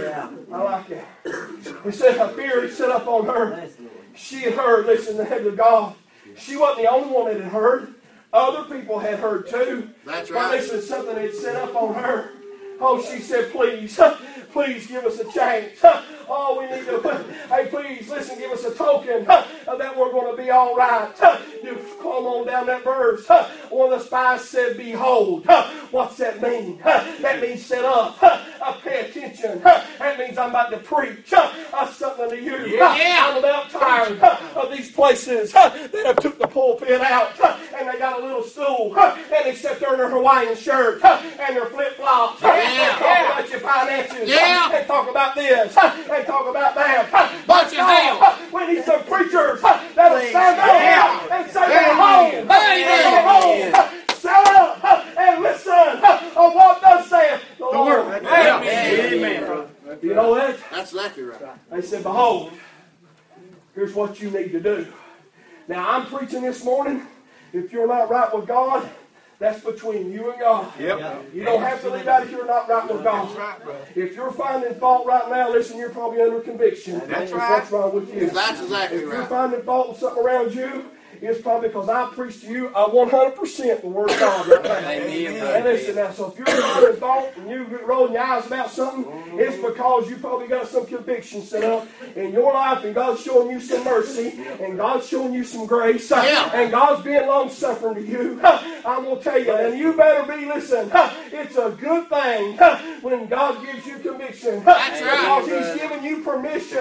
I like that. He said, her fear had set up on her. She had heard, listen, the head of God. She wasn't the only one that had heard. Other people had heard too. That's But right. listen, something had set up on her. Oh, she said, please, please give us a chance. Oh, we need to, hey, please, listen, give us a token that we're going to be all right. You come on down that verse. One of the spies said, behold. What's that mean? That means set up. Pay attention. That means I'm about to preach something to you. Yeah. I'm about tired of these places that have took the pulpit out and they got a little stool and they sit there in their Hawaiian shirt and their flip-flops. Yeah. And talk about your finances. Yeah. And talk about this. And talk about that. Bunch of hell. We need some preachers that'll stand up Yeah. and say, behold, Amen. behold, stand up and listen on what thus saith the Lord. Amen. You know that? That's exactly right. They said, behold, here's what you need to do. Now, I'm preaching this morning. If you're not right with God, that's between you and God. Yep. You don't have to leave out if you're not right with God. If you're finding fault right now, listen, you're probably under conviction. That's right. What's wrong with you? That's exactly If you're right. finding fault with something around you, it's probably because I preached to you a one hundred percent the Word of God right now. And listen now, so if you're finding fault and you're rolling your eyes about something, it's because you probably got some conviction set up in your life and God's showing you some mercy and God's showing you some grace Yeah. and God's being long-suffering to you. I'm going to tell you, and you better be, listen, it's a good thing when God gives you conviction. That's right. Because He's giving you permission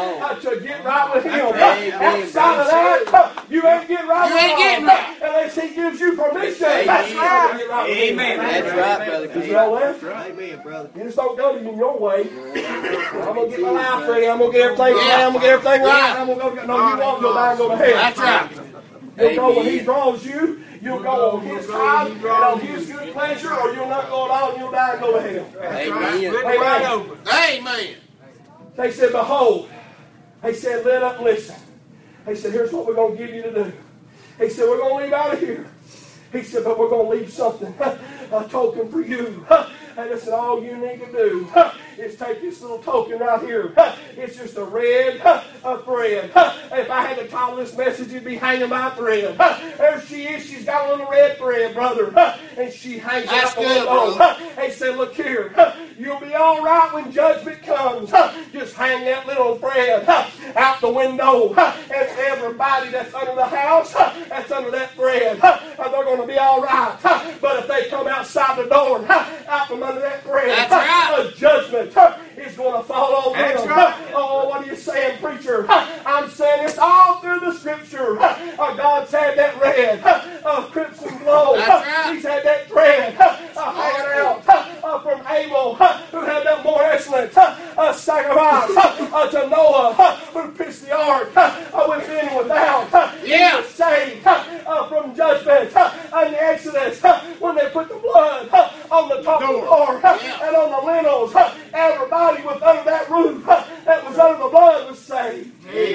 to get right with Him. Outside of that, you ain't getting right You with ain't God getting right. unless He gives you permission. That's right. Get right with Him. Amen. That's right, Brother You King. know that? Amen, brother. You just don't go in your way. I'm going to get my life ready. I'm going to get everything Yeah. right. I'm going to get everything right. Yeah. I'm going to go. No, you won't go down and go to hell. That's right. You'll go when He draws you. You'll go on His time and on His good pleasure, or you'll not go at all and you'll die and go to hell. Amen. Amen. Amen. They said, behold. They said, let up and listen. They said, here's what we're going to give you to do. He said, we're going to leave out of here. He said, but we're going to leave something, a token for you. And listen, all you need to do is take this little token right here. It's just a red a thread. If I had to title this message, it'd be hanging by a thread. There she is. She's got a little red thread, brother. And she hangs That's out the good, window. brother. He said, look here. You'll be all right when judgment comes. Just hang that little thread out the window. And everybody that's under the house, that's under that thread, they're going to be all right. But if they come outside the door, out from under that thread, That's right. a judgment is going to fall on That's them. right. Oh, what are you saying, preacher? I'm saying it's all through the Scripture. God's had that red, uh, crimson glow. That's right. He's had that thread uh, hanging out uh, from Abel, who had that more excellent uh, sacrifice uh, to Noah, uh, who pitched the ark uh, within and without. Uh, Yeah. He was saved uh, from judgment uh, in the Exodus uh, when they put the blood uh, on the top of the door uh, Yeah. and on the lintels. Uh, everybody was under that roof uh, that was under the blood was saved.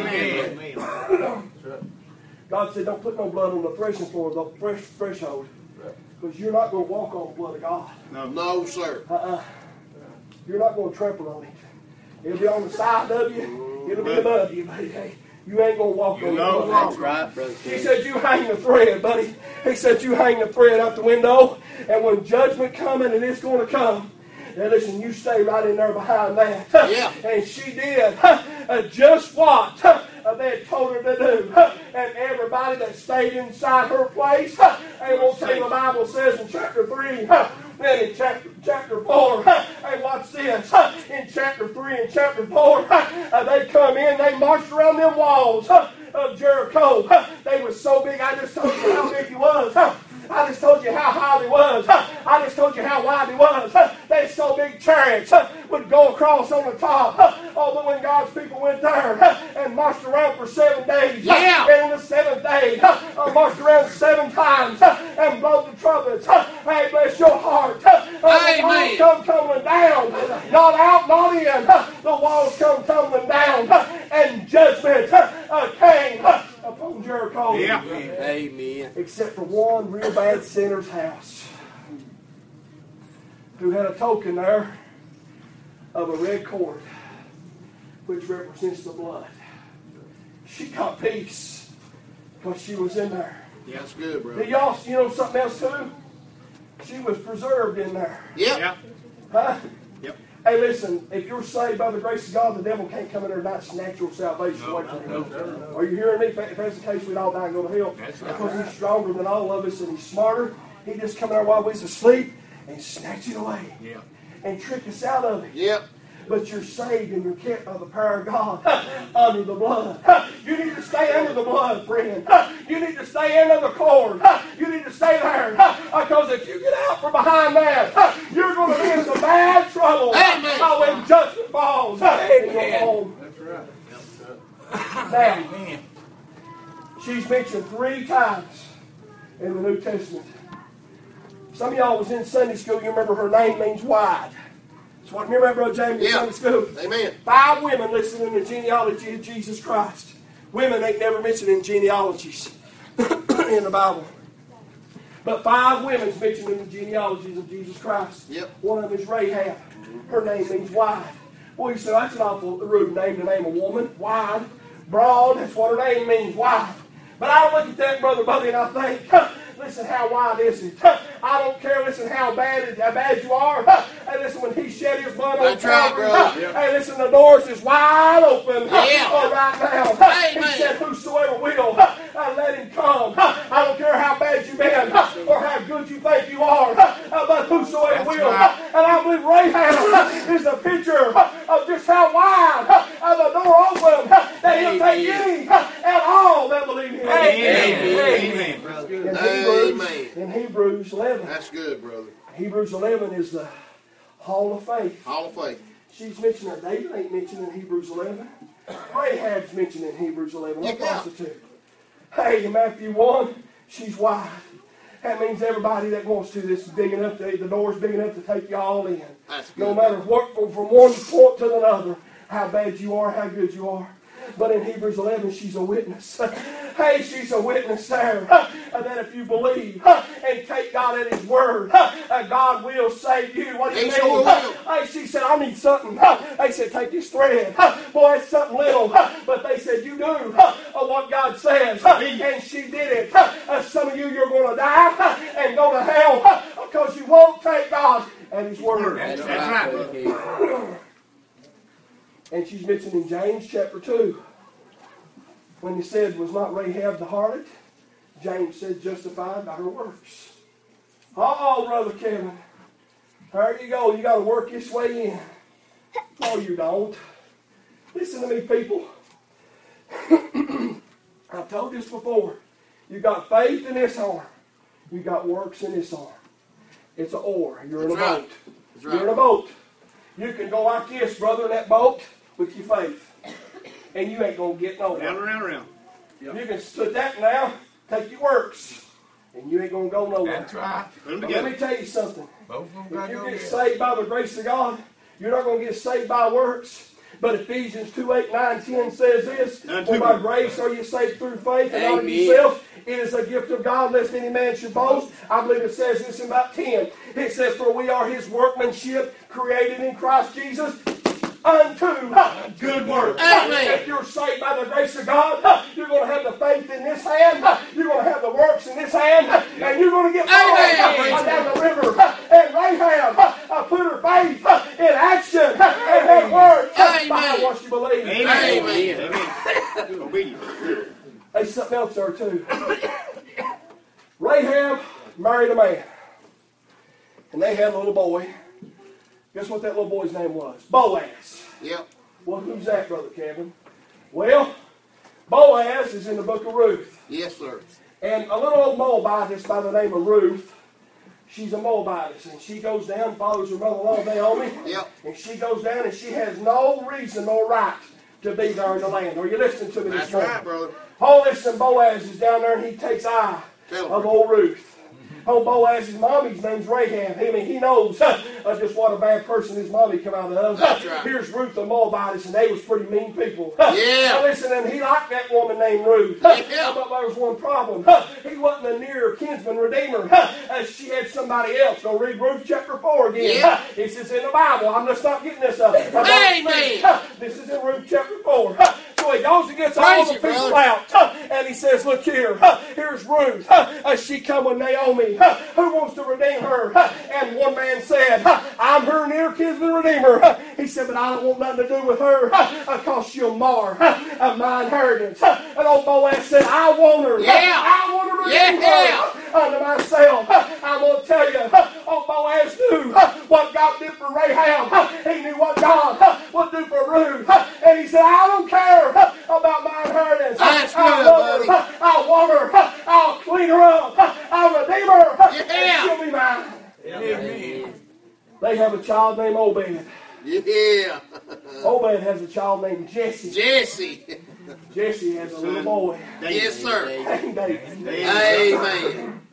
Amen. God said, don't put no blood on the threshing floor, the fresh threshold, because you're not going to walk on the blood of God. No, sir. Uh-uh. You're not going to trample on it. It'll be on the side of you. It'll be above you, buddy. Hey, you ain't going to walk on know it. That's right, Brother He King. said, you hang the thread, buddy. He said, you hang the thread out the window, and when judgment coming, and it's going to come, now listen, you stay right in there behind that. Yeah. And she did uh, just what uh, they had told her to do. And everybody that stayed inside her place, uh, and we'll tell you the Bible says in chapter three, uh, then in chapter, chapter four, uh, hey, watch this, uh, in chapter three and chapter four, uh, they come in, they marched around them walls uh, of Jericho. Uh, they were so big, I just told you how big he was. Uh, I just told you how high he was. I just told you how wide he was. They're so big chariots uh, would go across on the top. Uh, oh, but when God's people went there uh, and marched around for seven days, uh, Yeah. and in the seventh day, uh, uh, marched around seven times uh, and blow the trumpets. Uh, hey, bless your heart. Uh, uh, the walls come tumbling down. Not out, not in. Uh, the walls come tumbling down. Uh, and judgment uh, uh, came uh, upon Jericho. Yeah. Amen. Except for one real bad sinner's house who had a token there of a red cord which represents the blood. She got peace because she was in there. Yeah, that's good, Did brother. y'all, you know something else too? She was preserved in there. Yep. Yeah. Huh? Yep. Hey, listen, if you're saved by the grace of God, the devil can't come in there and not snatch your salvation away from you. Are you hearing me? If that's the case, we'd all die and go to hell. That's right. Because he's stronger than all of us and he's smarter. He just come in there while we was asleep and snatch it away Yeah. and trick us out of it. Yep. But you're saved and you're kept by the power of God under the blood. You need to stay under the blood, friend. You need to stay under the cord. You need to stay there. Because if you get out from behind that, you're going to be in some bad trouble. Amen. Oh, when judgment falls in your home. That's right. Now, she's mentioned three times in the New Testament. Some of y'all was in Sunday school. You remember her name means wide. That's what, remember Brother James in Yeah. Sunday school? Amen. Five women listed in the genealogy of Jesus Christ. Women ain't never mentioned in genealogies in the Bible. But five women's mentioned in the genealogies of Jesus Christ. Yep. One of them is Rahab. Her name means wide. Boy, you say, that's an awful rude name to name a woman. Wide. Broad, that's what her name means, wide. But I look at that, Brother Buddy, and I think, huh, listen, how wide is it? Huh, I don't care, listen, how bad it, how bad you are. Huh, hey, listen, when he shed his blood on That's right, Calvary, brother. huh, Yeah. hey, listen, the doors is wide open huh, Yeah. oh, right now. Huh, Amen. he said, whosoever will, huh, uh, let him come. Huh, I don't care how bad you've been huh, or how good you think you are, huh, uh, but whosoever That's will. right. Huh, and I believe Rahab huh, is a picture huh, of just how wide huh, uh, the door open huh, that he'll take any huh, and all that believe in him. Amen. Amen. That's good. In Hebrews, Amen. in Hebrews eleven. That's good, brother. Hebrews eleven is the Hall of Faith. Hall of Faith. She's mentioned there. David ain't mentioned in Hebrews eleven. Rahab's mentioned in Hebrews eleven. A Yeah. prostitute. Hey, in Matthew one, she's wide. That means everybody that wants to, this is big enough, to, the door's big enough to take you all in. That's good. No matter what, from, from one point to another, how bad you are, how good you are. But in Hebrews eleven, she's a witness. Hey, she's a witness there. And that if you believe and take God at His word, God will save you. What do you He mean? sure will. Hey, she said, I need something. They said, take this thread. Boy, it's something little. But they said, you do what God says. And she did it. Some of you, you're going to die and go to hell because you won't take God at His word. That's right, brother. And she's mentioned in James chapter two. When he said, was not Rahab the harlot? James said, justified by her works. Oh, Brother Kevin. There you go. You got to work this way in. No, you don't. Listen to me, people. I've told this before. You got faith in this arm. You got works in this arm. It's an oar. You're in a That's right. boat. That's You're in a right. boat. You can go like this, brother, in that boat with your faith. And you ain't going to get Round, nowhere. around, around. You can put that now, take your works, and you ain't going to go nowhere. That's right. Put them But let together. me tell you something. Both of them If got to you go get together. saved by the grace of God, you're not going to get saved by works. But Ephesians two, eight, nine, ten says this, Unto for by me. grace are you saved through faith, and not of Amen. yourself. It is a gift of God, lest any man should boast. I believe it says this in about ten. It says, for we are His workmanship, created in Christ Jesus, unto uh, good works. Amen. If you're saved by the grace of God, uh, you're going to have the faith in this hand, uh, you're going to have the works in this hand, uh, and you're going to get Amen. uh, down the river. Uh, and Rahab uh, uh, put her faith uh, in action uh, and had works uh, Amen. by what she believed. Amen. Amen. Amen. Obedience. There's something else there too. Rahab married a man, and they had a little boy. Guess what that little boy's name was? Boaz. Yep. Well, who's that, Brother Kevin? Well, Boaz is in the book of Ruth. Yes, sir. And a little old Moabitess by the name of Ruth, she's a Moabitess, and she goes down, follows her mother-in-law Naomi, Yep. and she goes down, and she has no reason, no right to be there in the land. Are you listening to me That's this morning? right, brother. Oh, listen, Boaz is down there, and he takes eye Tell him. of old Ruth. Oh, Boaz's mommy's name's Rahab. I mean, he knows uh, just what a bad person his mommy come out of. That's right. Here's Ruth the Moabitess, and they was pretty mean people. Yeah. Now listen, and he liked that woman named Ruth. Yeah. But there was one problem. He wasn't a near kinsman redeemer. Uh, She had somebody else. Go read Ruth chapter four again. Yeah. This is in the Bible. I'm just not getting this up. Amen. This is in Ruth chapter four. So he goes and gets all Praise the you, people brother. out. And he says, look here. Here's Ruth. Uh, She come with Naomi. Who wants to redeem her? And one man said, I'm her near kinsman redeemer. He said, but I don't want nothing to do with her because she'll mar my inheritance. And old Boaz said, I want her. Yeah. I want to redeem Yeah. her unto myself. I'm going to tell you, old Boaz knew what God did for Rahab. He knew what God would do for Ruth. And he said, I don't care about my inheritance. That's I good, love her. buddy. I'll want her. I'll clean her up. I'll redeem her. Yeah. And she'll be mine. Amen. They have a child named Obed. Yeah. Obed has a child named Jesse. Jesse. Jesse has a little boy Yes, sir. named David, Amen.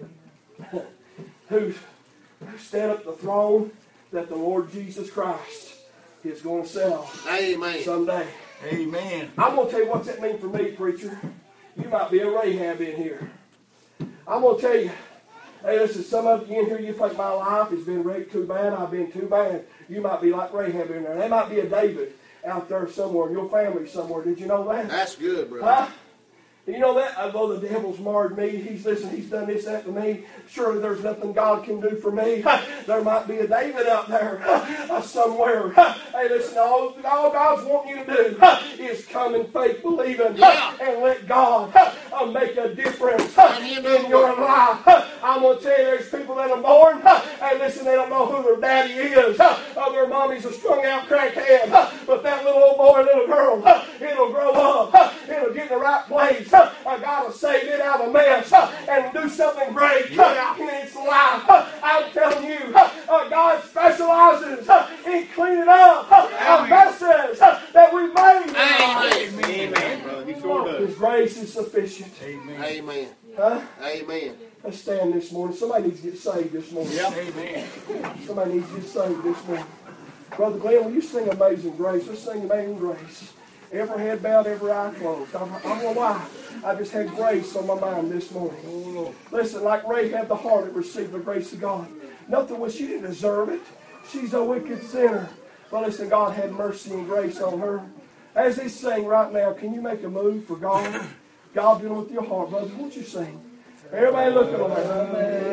who stand up the throne that the Lord Jesus Christ is going to sit on Amen. someday. Amen. I'm going to tell you what's that mean for me, preacher. You might be a Rahab in here. I'm going to tell you, hey, listen, some of you in here, you think my life has been wrecked too bad, I've been too bad. You might be like Rahab in there. There might be a David out there somewhere, in your family somewhere. Did you know that? That's good, brother. Huh? You know that? Although the devil's marred me, he's listen, he's done this, that to me. Surely there's nothing God can do for me. There might be a David out there uh, somewhere. Hey, listen, all, all God's wanting you to do is come in faith, believing, Yeah. and let God uh, make a difference uh, And in you your know life. I'm going to tell you, there's people that are born. Hey, listen, they don't know who their daddy is. Uh, their mommy's a strung out crackhead. But that little old boy, little girl, it'll grow up. It'll get in the right place. Uh, God will save it out of a mess uh, and do something great uh, in its life. Uh, I'm telling you, uh, uh, God specializes uh, in cleaning up uh, messes uh, that we've made. Amen. Amen, brother. He sure does. His grace is sufficient. Amen. Amen. Huh? Amen. Let's stand this morning. Somebody needs to get saved this morning. Amen. Somebody needs to get saved this morning. Brother Glenn, will you sing Amazing Grace? Let's sing Amazing Grace. Every head bowed, every eye closed. I, I don't know why. I just had grace on my mind this morning. Listen, like Rahab the harlot received the grace of God. Nothing was, she didn't deserve it. She's a wicked sinner. But listen, God had mercy and grace on her. As they sing right now, can you make a move for God? God dealing with your heart, brother. Won't you sing? Everybody look at them.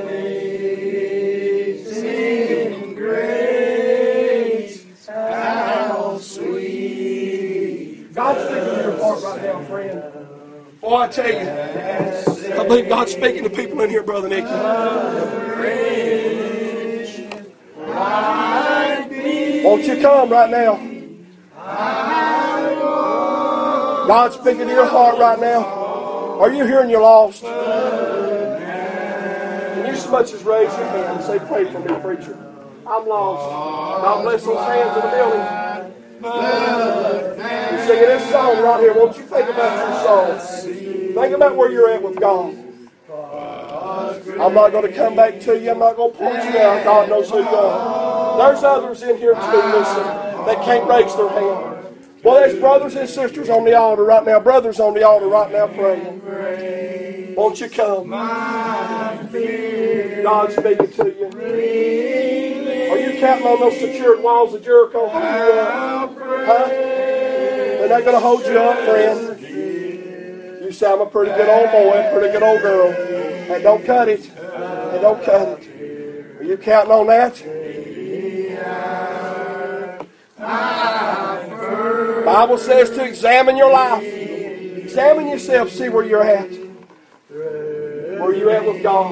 Amazing grace, how sweet. God's speaking to your heart right now, friend. Boy, I tell you, I believe God's speaking to people in here, Brother Nicky. Won't you come right now? God's speaking to your heart right now. Are you hearing you're lost? Can you as much as raise your hand and say, pray for me, preacher? I'm lost. God bless those hands in the building. You're singing this song right here. Won't you think about your song? Think about where you're at with God. I'm not going to come back to you. I'm not going to point you out. God knows who you are. There's others in here too, listen, that can't raise their hand. Well, there's brothers and sisters on the altar right now. Brothers on the altar right now praying. Won't you come? God's speaking to you. Are you counting on those secured walls of Jericho? Huh? They're not going to hold you up, friend. You say, I'm a pretty good old boy, pretty good old girl. Hey, don't cut it. Hey, don't cut it. Are you counting on that? The Bible says to examine your life. Examine yourself, see where you're at. Where you're at with God.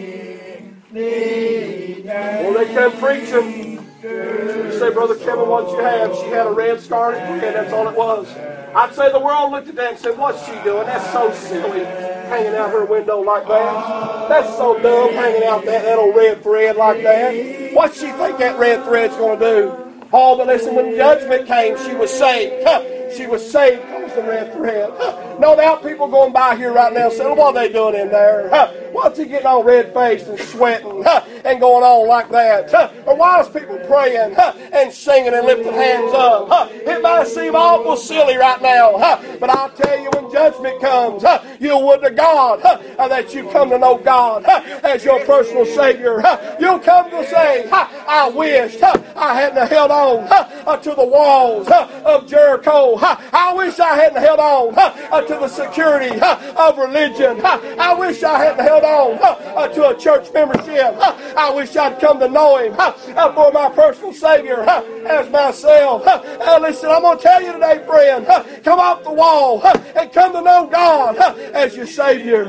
When they come preaching, you say, Brother Kevin, what'd you have? She had a red scarlet thread, that's all it was. I'd say the world looked at that and said, what's she doing? That's so silly. hanging out her window like that? That's so dumb, hanging out that, that old red thread like that. What's she think that red thread's going to do? Oh, but listen, when judgment came, she was saved. Huh. She was saved because of the red thread. Huh. No doubt people going by here right now saying, what are they doing in there? Huh. What's he getting all red-faced and sweating huh, and going on like that? Huh? Or why is people praying huh, and singing and lifting hands up? Huh? It might seem awful silly right now, huh? But I'll tell you, when judgment comes, huh, you would to God huh, that you come to know God huh, as your personal Savior. Huh? You'll come to say, huh, I wished huh, I hadn't held on huh, to the walls huh, of Jericho. Huh? I wish I hadn't held on huh, to the security huh, of religion. Huh? I wish I hadn't held on uh, to a church membership. Uh, I wish I'd come to know Him uh, uh, for my personal Savior uh, as myself. Uh, uh, listen, I'm going to tell you today, friend, uh, come off the wall uh, and come to know God uh, as your Savior.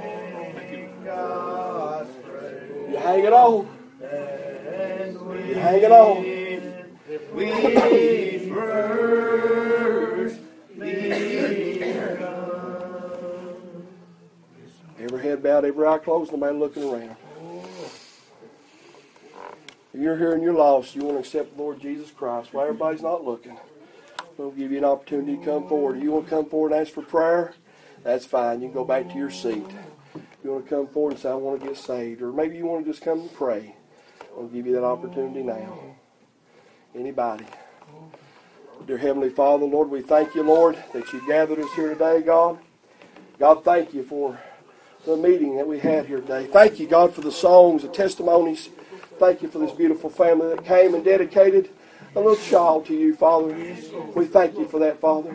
You hang it on. You hang it on. We first Every head bowed, every eye closed, nobody looking around. If you're here and you're lost, you want to accept the Lord Jesus Christ, while everybody's not looking, we'll give you an opportunity to come forward. If you want to come forward and ask for prayer, that's fine. You can go back to your seat. If you want to come forward and say, I want to get saved, or maybe you want to just come and pray, I'll give you that opportunity now. Anybody? Dear Heavenly Father, Lord, we thank you, Lord, that you gathered us here today, God. God, thank you for the meeting that we had here today. Thank you, God, for the songs, the testimonies. Thank you for this beautiful family that came and dedicated a little child to you, Father. We thank you for that, Father.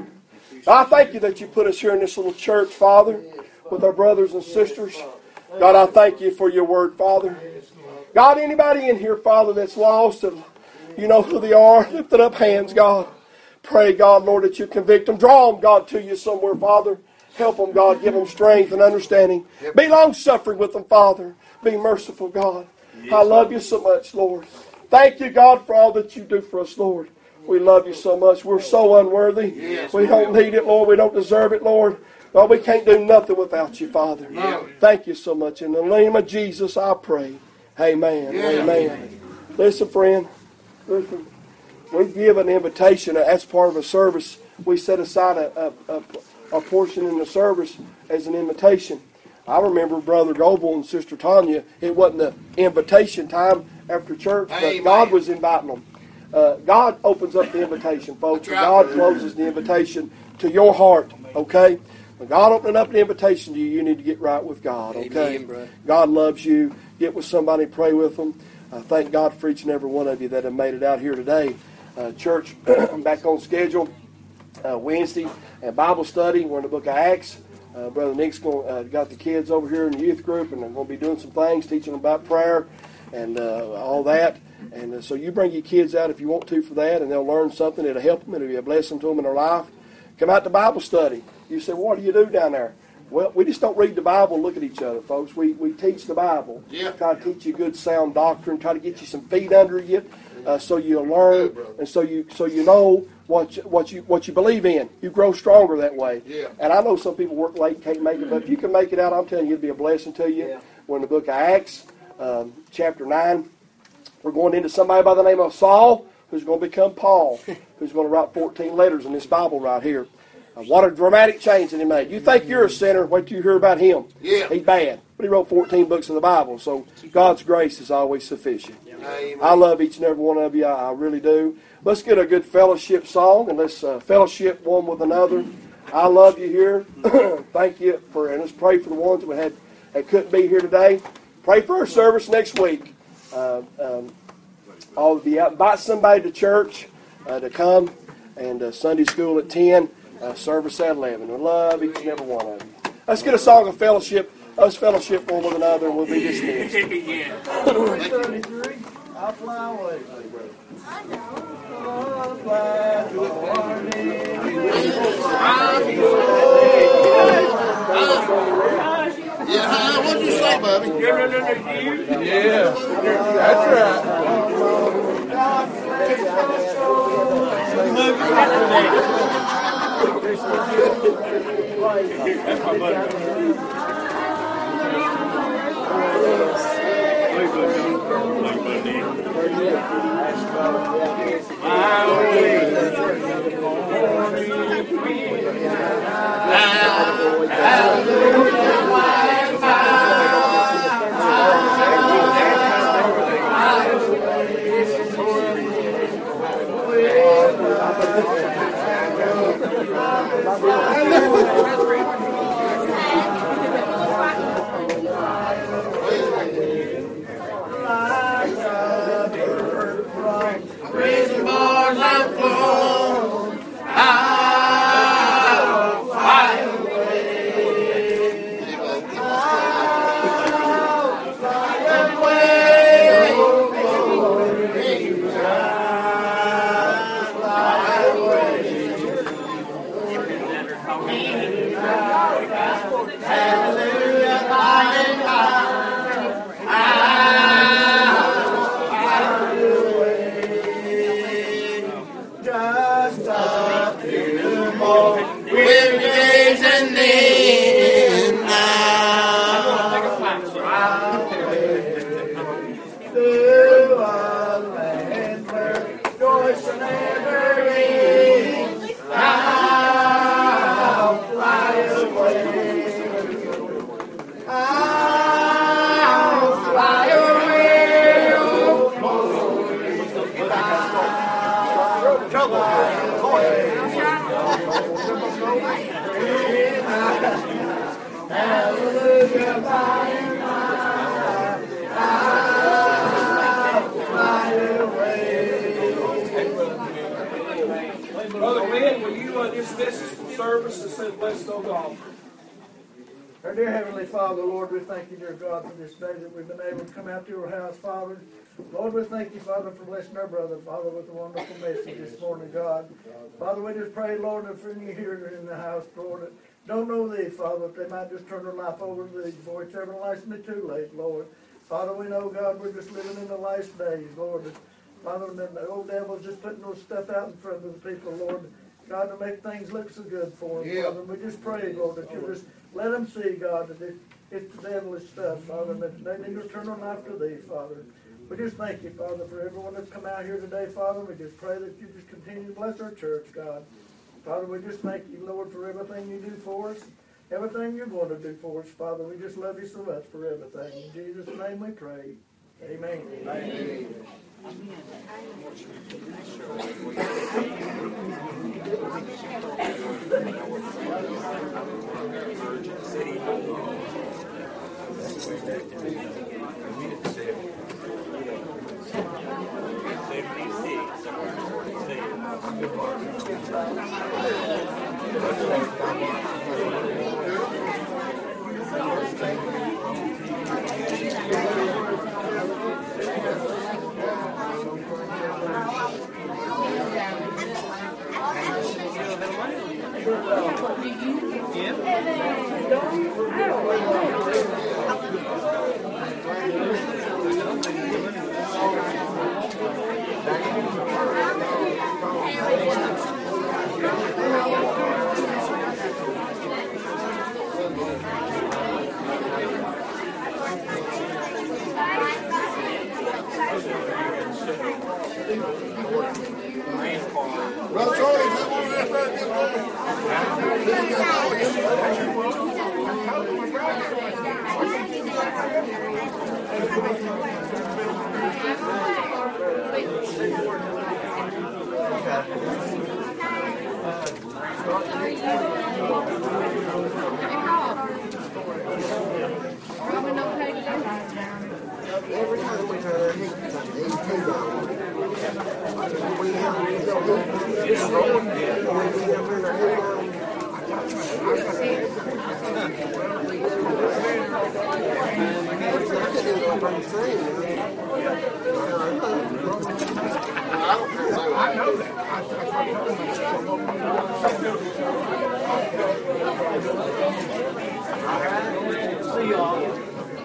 I thank you that you put us here in this little church, Father, with our brothers and sisters. God, I thank you for your word, Father. God, anybody in here, Father, that's lost, and you know who they are, lifting up hands, God. Pray, God, Lord, that you convict them. Draw them, God, to you somewhere, Father. Help them, God. Give them strength and understanding. Be long-suffering with them, Father. Be merciful, God. I love you so much, Lord. Thank you, God, for all that you do for us, Lord. We love you so much. We're so unworthy. We don't need it, Lord. We don't deserve it, Lord. Well, we can't do nothing without you, Father. Thank you so much. In the name of Jesus, I pray. Amen. Amen. Listen, friend. Listen. We give an invitation. That's part of a service. We set aside a, a, a a portion in the service as an invitation. I remember Brother Goebel and Sister Tanya, it wasn't the invitation time after church, but Amen. God was inviting them. Uh, God opens up the invitation, folks, and God closes the invitation to your heart, okay? When God opening up the invitation to you, you need to get right with God, okay? Amen, God loves you. Get with somebody, pray with them. Uh, thank God for each and every one of you that have made it out here today. Uh, church, back on schedule. Uh, Wednesday and Bible study. We're in the book of Acts. Uh, Brother Nick's going, uh, got the kids over here in the youth group, and they're going to be doing some things, teaching them about prayer and uh, all that. And uh, so you bring your kids out if you want to for that, and they'll learn something. It'll help them. It'll be a blessing to them in their life. Come out to Bible study. You say, well, what do you do down there? Well, we just don't read the Bible and look at each other, folks. We we teach the Bible. Yeah. Try to teach you good, sound doctrine. Try to get you some feet under you, uh, so you'll learn, and so you so you know what you, what you what you believe in. You grow stronger that way. Yeah. And I know some people work late, can't make it, but if you can make it out, I'm telling you, it'll be a blessing to you. Yeah. We're in the book of Acts, um, chapter nine. We're going into somebody by the name of Saul, who's going to become Paul, who's going to write fourteen letters in this Bible right here. Uh, what a dramatic change that he made. You think you're a sinner, wait till you hear about him. Yeah. He's bad. But he wrote fourteen books of the Bible, so God's grace is always sufficient. Amen. I love each and every one of you. I, I really do. Let's get a good fellowship song, and let's uh, fellowship one with another. I love you here. Thank you for, and let's pray for the ones that we had that couldn't be here today. Pray for our service next week. Uh, um, I'll be out. Invite somebody to church uh, to come, and uh, Sunday school at ten. Uh, service at eleven. We love each and every one of you. Let's get a song of fellowship. Let's fellowship one with another, and we'll be dismissed. I'll fly away. Yeah, what did you say, Bubby? Yeah, that's right. That's my buddy. Hallelujah, by and by, I'll fly away. Brother Ben, will you uh, dismiss us from service and say, blessed O God? Our dear Heavenly Father, Lord, we thank you, dear God, for this day that we've been able to come out to your house, Father. Lord, we thank you, Father, for blessing our brother, Father, with a wonderful message this morning, God. Father, we just pray, Lord, that for any here in the house, Lord, that don't know thee, Father, that they might just turn their life over to thee before it's everlasting be too late, Lord. Father, we know, God, we're just living in the last days, Lord. That, Father, and the old devil's just putting those stuff out in front of the people, Lord, God, to make things look so good for them, yeah. Father. We just pray, Lord, that you just let them see, God, that it, it's the devilish stuff, Father, and that they need to turn their life to thee, Father. We just thank you, Father, for everyone that's come out here today, Father. We just pray that you just continue to bless our church, God. Father, we just thank you, Lord, for everything you do for us, everything you're going to do for us, Father. We just love you so much for everything. In Jesus' name we pray. Amen. Amen. Brother Charlie, is that one of that every time we turn, he's two dollars. We have this road, I know that. See y'all.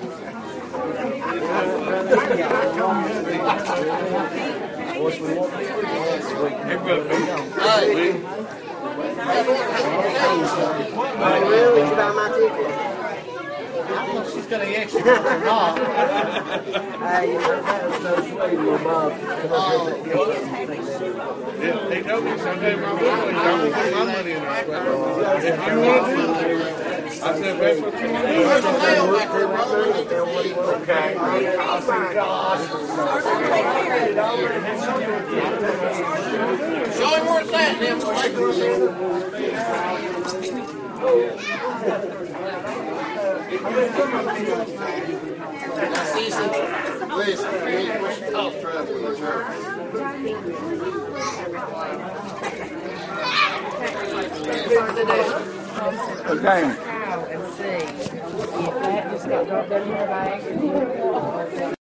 Really, you buy my ticket? I don't know if she's going to ask you or not. Hey, that was so sweet, little Bob. Yeah, he told me someday my money, I'm going to put my money in there. If you want to do it, I said, that's what you want to do. There's a mail back there, brother. Okay. Oh, my gosh. Show him where it's at, then. Listen, you ain't much tough trouble in the church. Okay. And see if that just got dropped in your bag.